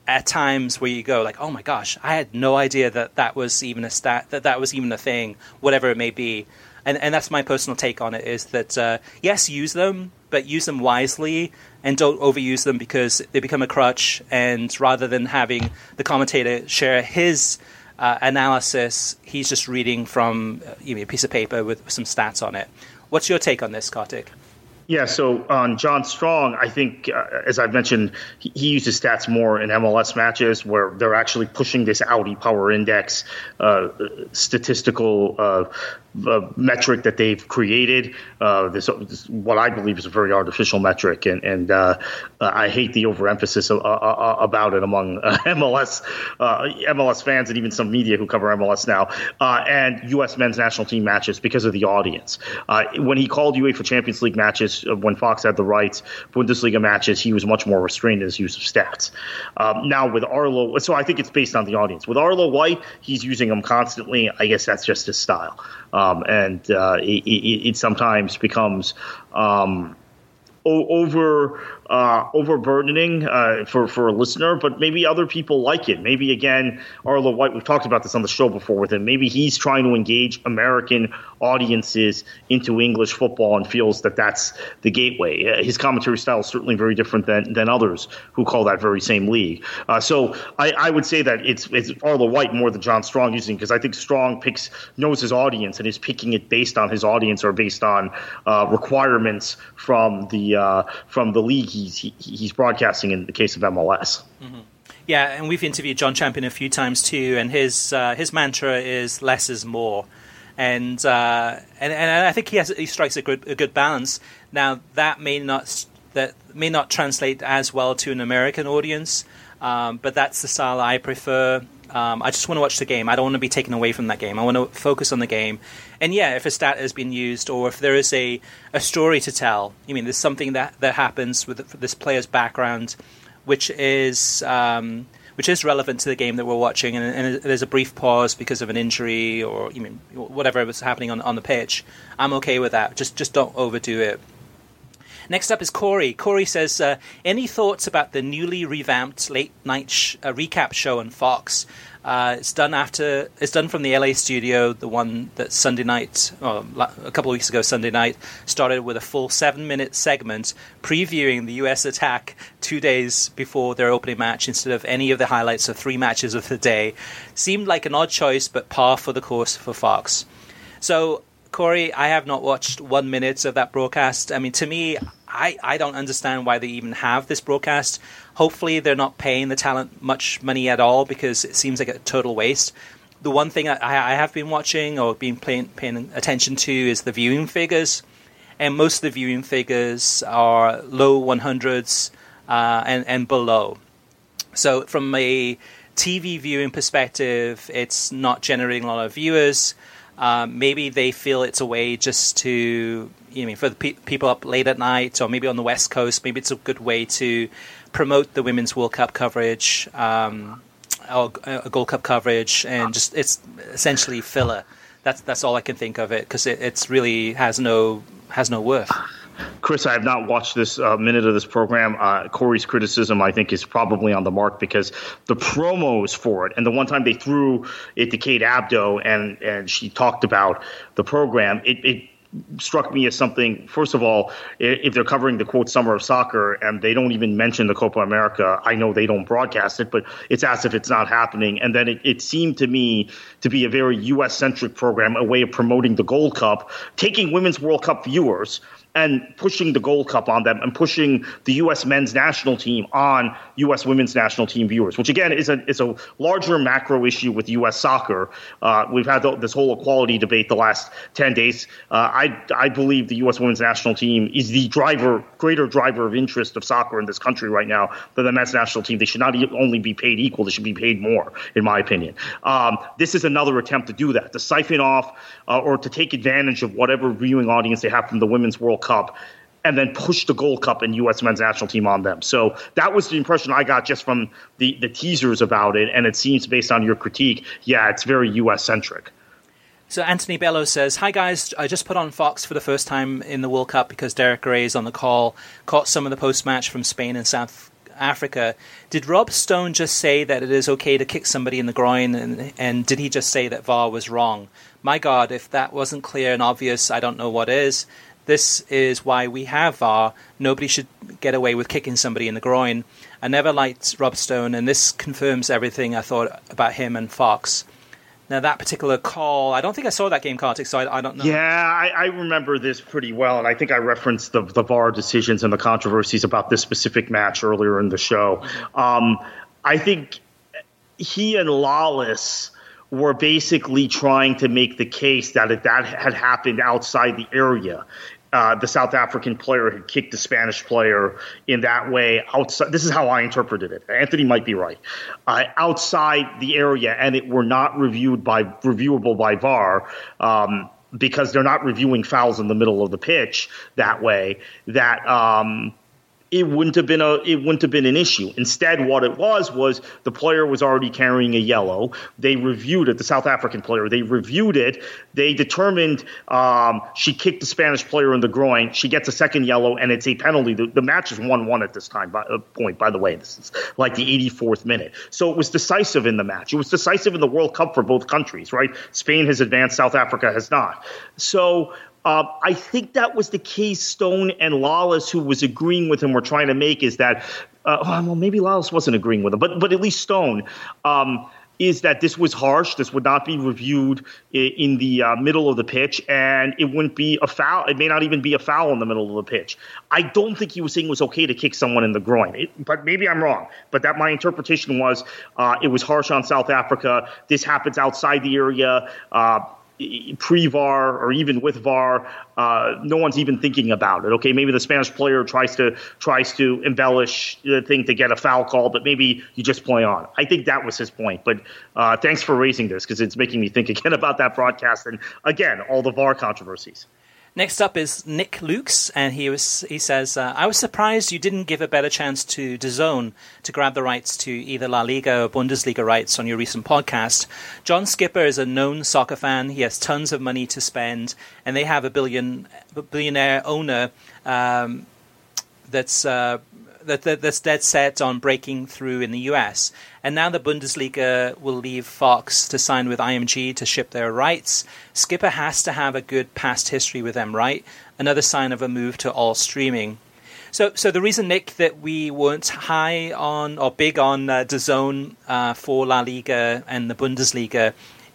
at times where you go like, oh my gosh, I had no idea that that was even a stat, that that was even a thing, whatever it may be. And and that's my personal take on it, is that, uh, yes, use them, but use them wisely and don't overuse them because they become a crutch. And rather than having the commentator share his uh, analysis, he's just reading from uh, you know, a piece of paper with some stats on it. What's your take on this, Kartik? Yeah, so on John Strong, I think, uh, as I've mentioned, he, he uses stats more in M L S matches where they're actually pushing this Audi Power Index uh, statistical uh, uh, metric that they've created. Uh, this, this, what I believe is a very artificial metric, and, and uh, uh, I hate the overemphasis uh, uh, about it among uh, M L S uh, M L S fans and even some media who cover M L S now, uh, and U S men's national team matches because of the audience. Uh, when he called UEFA Champions League matches, when Fox had the rights, Bundesliga matches, he was much more restrained in his use of stats. Um, now with Arlo, so I think it's based on the audience. With Arlo White, he's using them constantly. I guess that's just his style. Um, and uh, it, it, it sometimes becomes um, o- over uh, overburdening uh, for, for a listener, but maybe other people like it. Maybe, again, Arlo White, we've talked about this on the show before with him, maybe he's trying to engage American audiences into English football and feels that that's the gateway. Uh, his commentary style is certainly very different than, than others who call that very same league. Uh, so I, I would say that it's, it's Arlo White more than John Strong using, because I think Strong picks knows his audience and is picking it based on his audience or based on uh, requirements from the uh, from the league he's he, he's broadcasting in the case of M L S. Mm-hmm. Yeah, and we've interviewed John Champion a few times too, and his uh, his mantra is less is more. And, uh, and and I think he has he strikes a good a good balance. Now that may not that may not translate as well to an American audience, um, but that's the style I prefer. Um, I just want to watch the game. I don't want to be taken away from that game. I want to focus on the game. And yeah, if a stat has been used, or if there is a, a story to tell, I mean, there's something that, that happens with this player's background, which is um, which is relevant to the game that we're watching, and, and there's a brief pause because of an injury or I mean whatever was happening on on the pitch. I'm okay with that. Just just don't overdo it. Next up is Corey. Corey says, uh, any thoughts about the newly revamped late night sh- uh, recap show on Fox? Uh, it's done after. It's done from the L A studio, the one that Sunday night, or a couple of weeks ago, Sunday night, started with a full seven-minute segment previewing the U S attack two days before their opening match instead of any of the highlights of three matches of the day. Seemed like an odd choice, but par for the course for Fox. So, Corey, I have not watched one minute of that broadcast. I mean, to me, I, I don't understand why they even have this broadcast. Hopefully they're not paying the talent much money at all, because it seems like a total waste. The one thing I, I have been watching or been paying, paying attention to is the viewing figures. And most of the viewing figures are low one hundreds uh, and, and below. So from a T V viewing perspective, it's not generating a lot of viewers. Um, maybe they feel it's a way just to, you know, for the pe- people up late at night, or maybe on the West Coast, maybe it's a good way to promote the Women's World Cup coverage, um, or uh, Gold Cup coverage, and just it's essentially filler. That's that's all I can think of it, because it it's really has no has no worth. Chris, I have not watched this uh, minute of this program. Uh, Corey's criticism, I think, is probably on the mark, because the promos for it, and the one time they threw it to Kate Abdo and, and she talked about the program, it, it struck me as something, first of all, if they're covering the, quote, summer of soccer, and they don't even mention the Copa America, I know they don't broadcast it, but it's as if it's not happening. And then it, it seemed to me to be a very U S-centric program, a way of promoting the Gold Cup, taking Women's World Cup viewers and pushing the Gold Cup on them and pushing the U S men's national team on U S women's national team viewers, which, again, is a is a larger macro issue with U S soccer. Uh, we've had the, this whole equality debate the last ten days. Uh, I, I believe the U S women's national team is the driver, greater driver of interest of soccer in this country right now than the men's national team. They should not only be paid equal, they should be paid more, in my opinion. Um, this is another attempt to do that, to siphon off uh, or to take advantage of whatever viewing audience they have from the Women's World Cup, and then push the Gold Cup and U S men's national team on them. So that was the impression I got just from the, the teasers about it, and it seems, based on your critique, yeah, it's very U S-centric. So Anthony Bello says, hi guys, I just put on Fox for the first time in the World Cup because Derek Ray is on the call. Caught some of the post-match from Spain and South Africa. Did Rob Stone just say that it is okay to kick somebody in the groin, and, and did he just say that V A R was wrong? My God, if that wasn't clear and obvious, I don't know what is. This is why we have V A R. Nobody should get away with kicking somebody in the groin. I never liked Rob Stone, and this confirms everything I thought about him and Fox. Now, that particular call, I don't think I saw that game, Kartik, so I, I don't know. Yeah, I, I remember this pretty well, and I think I referenced the, the V A R decisions and the controversies about this specific match earlier in the show. Um, I think he and Lawless were basically trying to make the case that if that had happened outside the area, Uh, the South African player had kicked the Spanish player in that way outside. This is how I interpreted it. Anthony might be right. Uh, outside the area, and it were not reviewed by reviewable by V A R um, because they're not reviewing fouls in the middle of the pitch that way. That um, it wouldn't have been a it wouldn't have been an issue. Instead, what it was was the player was already carrying a yellow. They reviewed it. The South African player. They reviewed it. They determined um, she kicked the Spanish player in the groin. She gets a second yellow, and it's a penalty. The, the match is one one at this time. By, uh, point, by the way, this is like the eighty-fourth minute. So it was decisive in the match. It was decisive in the World Cup for both countries. Right? Spain has advanced. South Africa has not. So. Uh, I think that was the case Stone and Lawless, who was agreeing with him, were trying to make, is that, uh, well, maybe Lawless wasn't agreeing with him, but but at least Stone, um, is that this was harsh. This would not be reviewed in, in the uh, middle of the pitch, and it wouldn't be a foul. It may not even be a foul in the middle of the pitch. I don't think he was saying it was okay to kick someone in the groin, it, but maybe I'm wrong. But that my interpretation was uh, it was harsh on South Africa. This happens outside the area. Uh, Pre-V A R or even with V A R, uh, no one's even thinking about it. Okay, maybe the Spanish player tries to tries to embellish the thing to get a foul call, but maybe you just play on. I think that was his point. But uh, thanks for raising this because it's making me think again about that broadcast and again all the V A R controversies. Next up is Nick Lukes, and he was he says, uh, I was surprised you didn't give a better chance to DAZN to grab the rights to either La Liga or Bundesliga rights on your recent podcast. John Skipper is a known soccer fan. He has tons of money to spend, and they have a billion a billionaire owner um, that's uh, that, that that's dead set on breaking through in the U S. And now the Bundesliga will leave Fox to sign with I M G to ship their rights. Skipper has to have a good past history with them, right? Another sign of a move to all streaming. So so the reason, Nick, that we weren't high on or big on uh, DAZN uh, for La Liga and the Bundesliga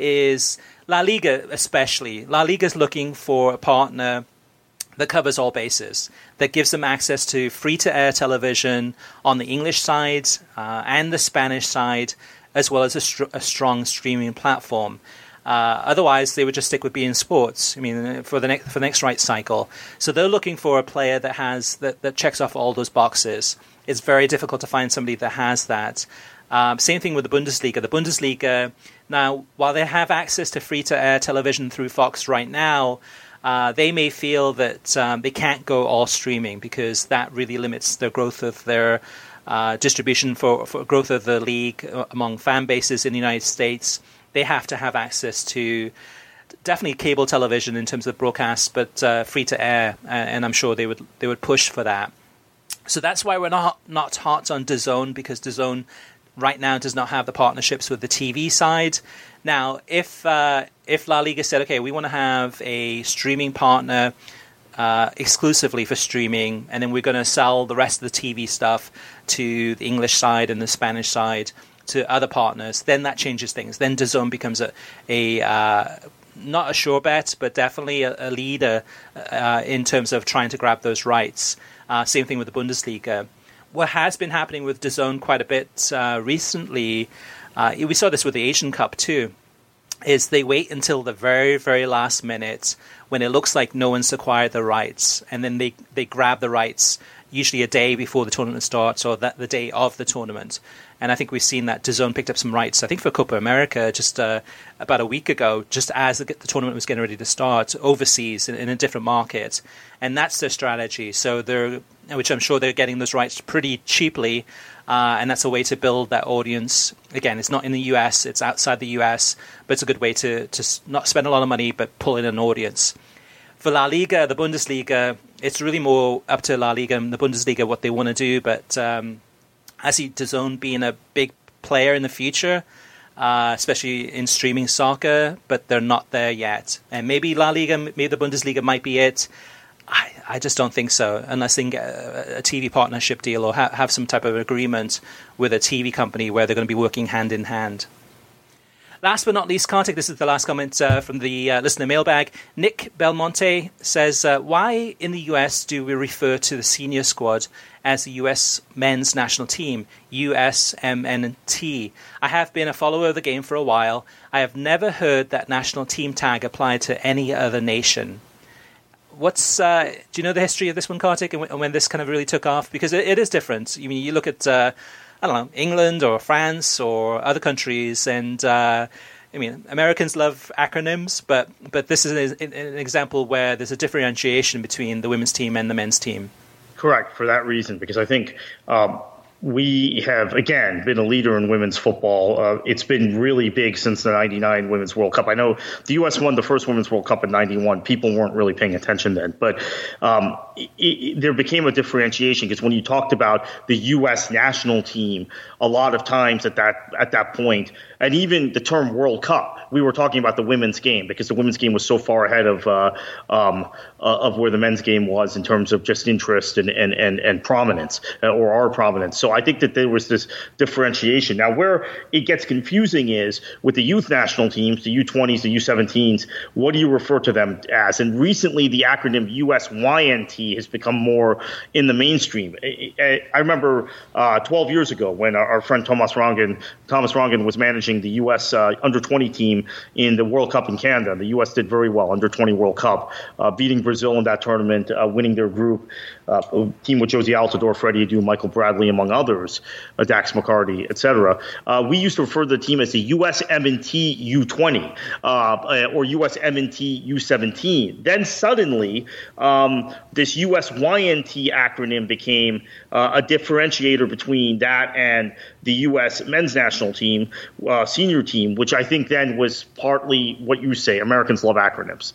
is La Liga especially. La Liga's looking for a partner that covers all bases, that gives them access to free-to-air television on the English side uh, and the Spanish side, as well as a, str- a strong streaming platform. Uh, otherwise, they would just stick with beIN Sports. I mean, for the next for the next rights cycle. So they're looking for a player that has that, that checks off all those boxes. It's very difficult to find somebody that has that. Um, same thing with the Bundesliga. The Bundesliga now, while they have access to free-to-air television through Fox right now, Uh, they may feel that um, they can't go all streaming because that really limits the growth of their uh, distribution for, for growth of the league among fan bases in the United States. They have to have access to definitely cable television in terms of broadcast, but uh, free to air, and I'm sure they would they would push for that. So that's why we're not not hot on DAZN, because DAZN right now does not have the partnerships with the T V side. Now, if uh, if La Liga said, okay, we want to have a streaming partner uh, exclusively for streaming, and then we're going to sell the rest of the T V stuff to the English side and the Spanish side to other partners, then that changes things. Then DAZN becomes a, a uh, not a sure bet, but definitely a, a leader uh, in terms of trying to grab those rights. Uh, same thing with the Bundesliga. What has been happening with DAZN quite a bit uh, recently, uh, we saw this with the Asian Cup too, is they wait until the very, very last minute when it looks like no one's acquired the rights, and then they, they grab the rights usually a day before the tournament starts or that the day of the tournament. And I think we've seen that DAZN picked up some rights, I think for Copa America just uh, about a week ago, just as the, the tournament was getting ready to start overseas in, in a different market. And that's their strategy. So they're, which I'm sure they're getting those rights pretty cheaply. Uh, and that's a way to build that audience. Again, it's not in the U S, it's outside the U S, but it's a good way to, to not spend a lot of money, but pull in an audience. For La Liga, the Bundesliga, it's really more up to La Liga and the Bundesliga what they want to do. But um, I see DAZN being a big player in the future, uh, especially in streaming soccer, but they're not there yet. And maybe La Liga, maybe the Bundesliga might be it. I, I just don't think so, unless they can get a, a T V partnership deal or ha- have some type of agreement with a T V company where they're going to be working hand in hand. Last but not least, Kartik, this is the last comment uh, from the uh, listener mailbag. Nick Belmonte says, uh, why in the U S do we refer to the senior squad as the U S men's national team, U S M N T? I have been a follower of the game for a while. I have never heard that national team tag applied to any other nation. What's uh, do you know the history of this one, Kartik, and, w- and when this kind of really took off? Because it, it is different. I mean, you look at uh, I don't know, England or France or other countries, and uh, I mean, Americans love acronyms, but but this is an, an example where there's a differentiation between the women's team and the men's team. Correct, for that reason, because I think um, we have, again, been a leader in women's football. Uh, it's been really big since the ninety-nine Women's World Cup. I know the U S won the first Women's World Cup in ninety-one. People weren't really paying attention then. But um, it, it, there became a differentiation because when you talked about the U S national team, a lot of times at that at that point, and even the term World Cup, we were talking about the women's game because the women's game was so far ahead of uh, um, uh, of where the men's game was in terms of just interest and and and, and prominence uh, or our prominence. So I think that there was this differentiation. Now, where it gets confusing is with the youth national teams, the U twenties, the U seventeens, what do you refer to them as? And recently, the acronym U S Y N T has become more in the mainstream. I, I remember uh, twelve years ago when our, our friend Thomas Rongen, Thomas Rongen was managing the U S uh, under twenty team in the World Cup in Canada. The U S did very well, under twenty World Cup, uh, beating Brazil in that tournament, uh, winning their group. Uh, a team with Josie Altidore, Freddie Adu, Michael Bradley, among others, uh, Dax McCarty, et cetera. Uh, we used to refer to the team as the U S M N T U twenty uh, or U S M N T U seventeen. Then suddenly, um, this U S Y N T acronym became uh, a differentiator between that and the U S men's national team, uh, senior team, which I think then was partly what you say. Americans love acronyms.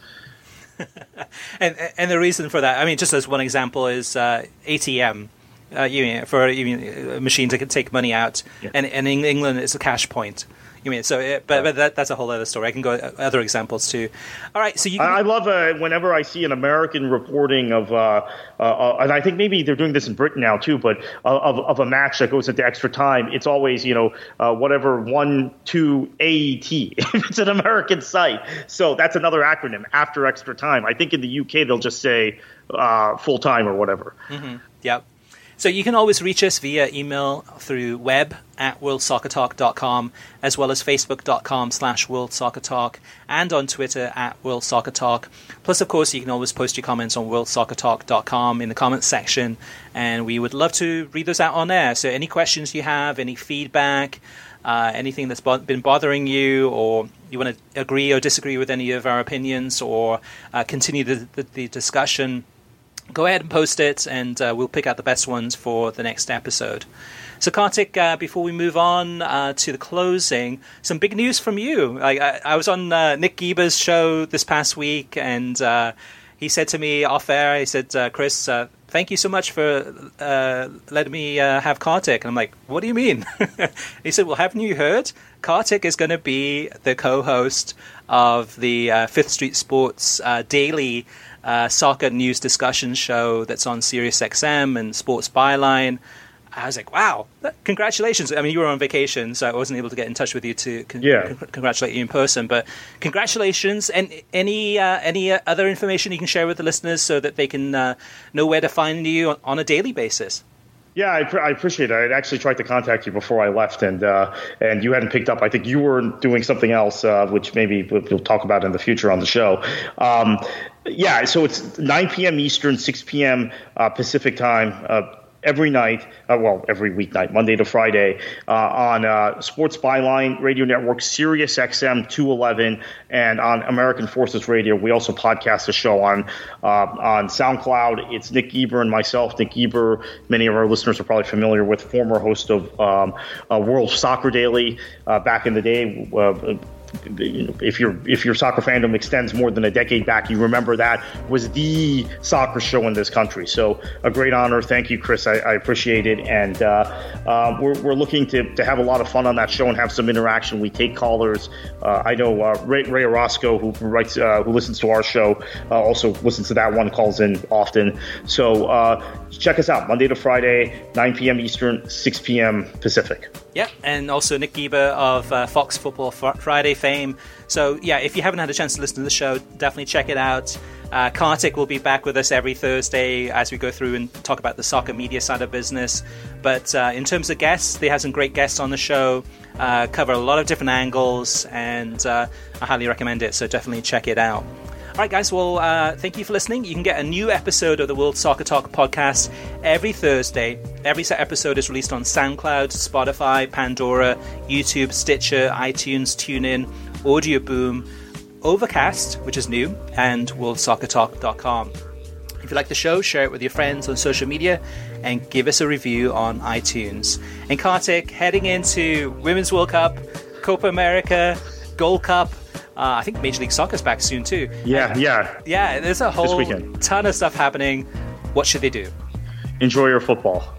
and and the reason for that, I mean, just as one example, is uh, A T M. Uh, you mean, for you mean, a machine to take money out, yeah. and, and in England it's a cash point. You mean so? It, but but that, that's a whole other story. I can go other examples too. All right, so you. Can... I, I love uh, whenever I see an American reporting of, uh, uh, uh, and I think maybe they're doing this in Britain now too, but uh, of of a match that goes into extra time. It's always you know uh, whatever one two A E T. It's an American site, so that's another acronym. After extra time, I think in the U K they'll just say uh, full time or whatever. Mm-hmm. Yep. So you can always reach us via email through web at world soccer talk dot com, as well as facebook.com slash world soccer talk, and on Twitter at world soccer talk. Plus, of course, you can always post your comments on world soccer talk dot com in the comments section, and we would love to read those out on air. So any questions you have, any feedback, uh, anything that's bo- been bothering you, or you want to agree or disagree with any of our opinions, or uh, continue the, the, the discussion, go ahead and post it, and uh, we'll pick out the best ones for the next episode. So, Kartik, uh, before we move on uh, to the closing, some big news from you. I, I, I was on uh, Nick Geber's show this past week, and uh, he said to me off air, he said, uh, Chris, uh, thank you so much for uh, letting me uh, have Kartik. And I'm like, what do you mean? He said, well, haven't you heard? Kartik is going to be the co-host of the uh, Fifth Street Sports uh, daily Uh, soccer news discussion show that's on Sirius X M and Sports Byline. I was like, wow, congratulations. I mean, you were on vacation, so I wasn't able to get in touch with you to con- yeah. con- congratulate you in person, but congratulations. And any uh, any other information you can share with the listeners so that they can uh, know where to find you on, on a daily basis? Yeah, I, I appreciate it. I actually tried to contact you before I left, and uh, and you hadn't picked up. I think you were doing something else, uh, which maybe we'll talk about in the future on the show. Um, yeah, so it's nine p.m. Eastern, six p.m. Uh, Pacific time, uh, every night, uh, well, every weeknight, Monday to Friday, uh, on uh, Sports Byline Radio Network, Sirius X M two eleven, and on American Forces Radio. We also podcast the show on uh, on SoundCloud. It's Nick Geber and myself. Nick Geber, many of our listeners are probably familiar with, former host of um, uh, World Soccer Daily uh, back in the day. Uh, you know, if your if your soccer fandom extends more than a decade back, you remember that was the soccer show in this country. So a great honor. Thank you, Chris. I, I appreciate it. And uh, uh, we're, we're looking to, to have a lot of fun on that show and have some interaction. We take callers. Uh, I know uh, Ray, Ray Orozco, who writes, uh, who listens to our show, uh, also listens to that one, calls in often. So uh, check us out Monday to Friday, nine p.m. Eastern, six p.m. Pacific. Yeah, and also Nick Geber of uh, Fox Football Friday fame. So, yeah, if you haven't had a chance to listen to the show, definitely check it out. Uh, Kartik will be back with us every Thursday as we go through and talk about the soccer media side of business. But uh, in terms of guests, they have some great guests on the show, uh, cover a lot of different angles, and uh, I highly recommend it, so definitely check it out. All right, guys, well, uh, thank you for listening. You can get a new episode of the World Soccer Talk podcast every Thursday. Every episode is released on SoundCloud, Spotify, Pandora, YouTube, Stitcher, iTunes, TuneIn, Audio Boom, Overcast, which is new, and world soccer talk dot com. If you like the show, share it with your friends on social media and give us a review on iTunes. And Kartik, heading into Women's World Cup, Copa America, Gold Cup, Uh, I think Major League Soccer's back soon too. Yeah, and, yeah. Yeah, there's a whole ton of stuff happening. What should they do? Enjoy your football.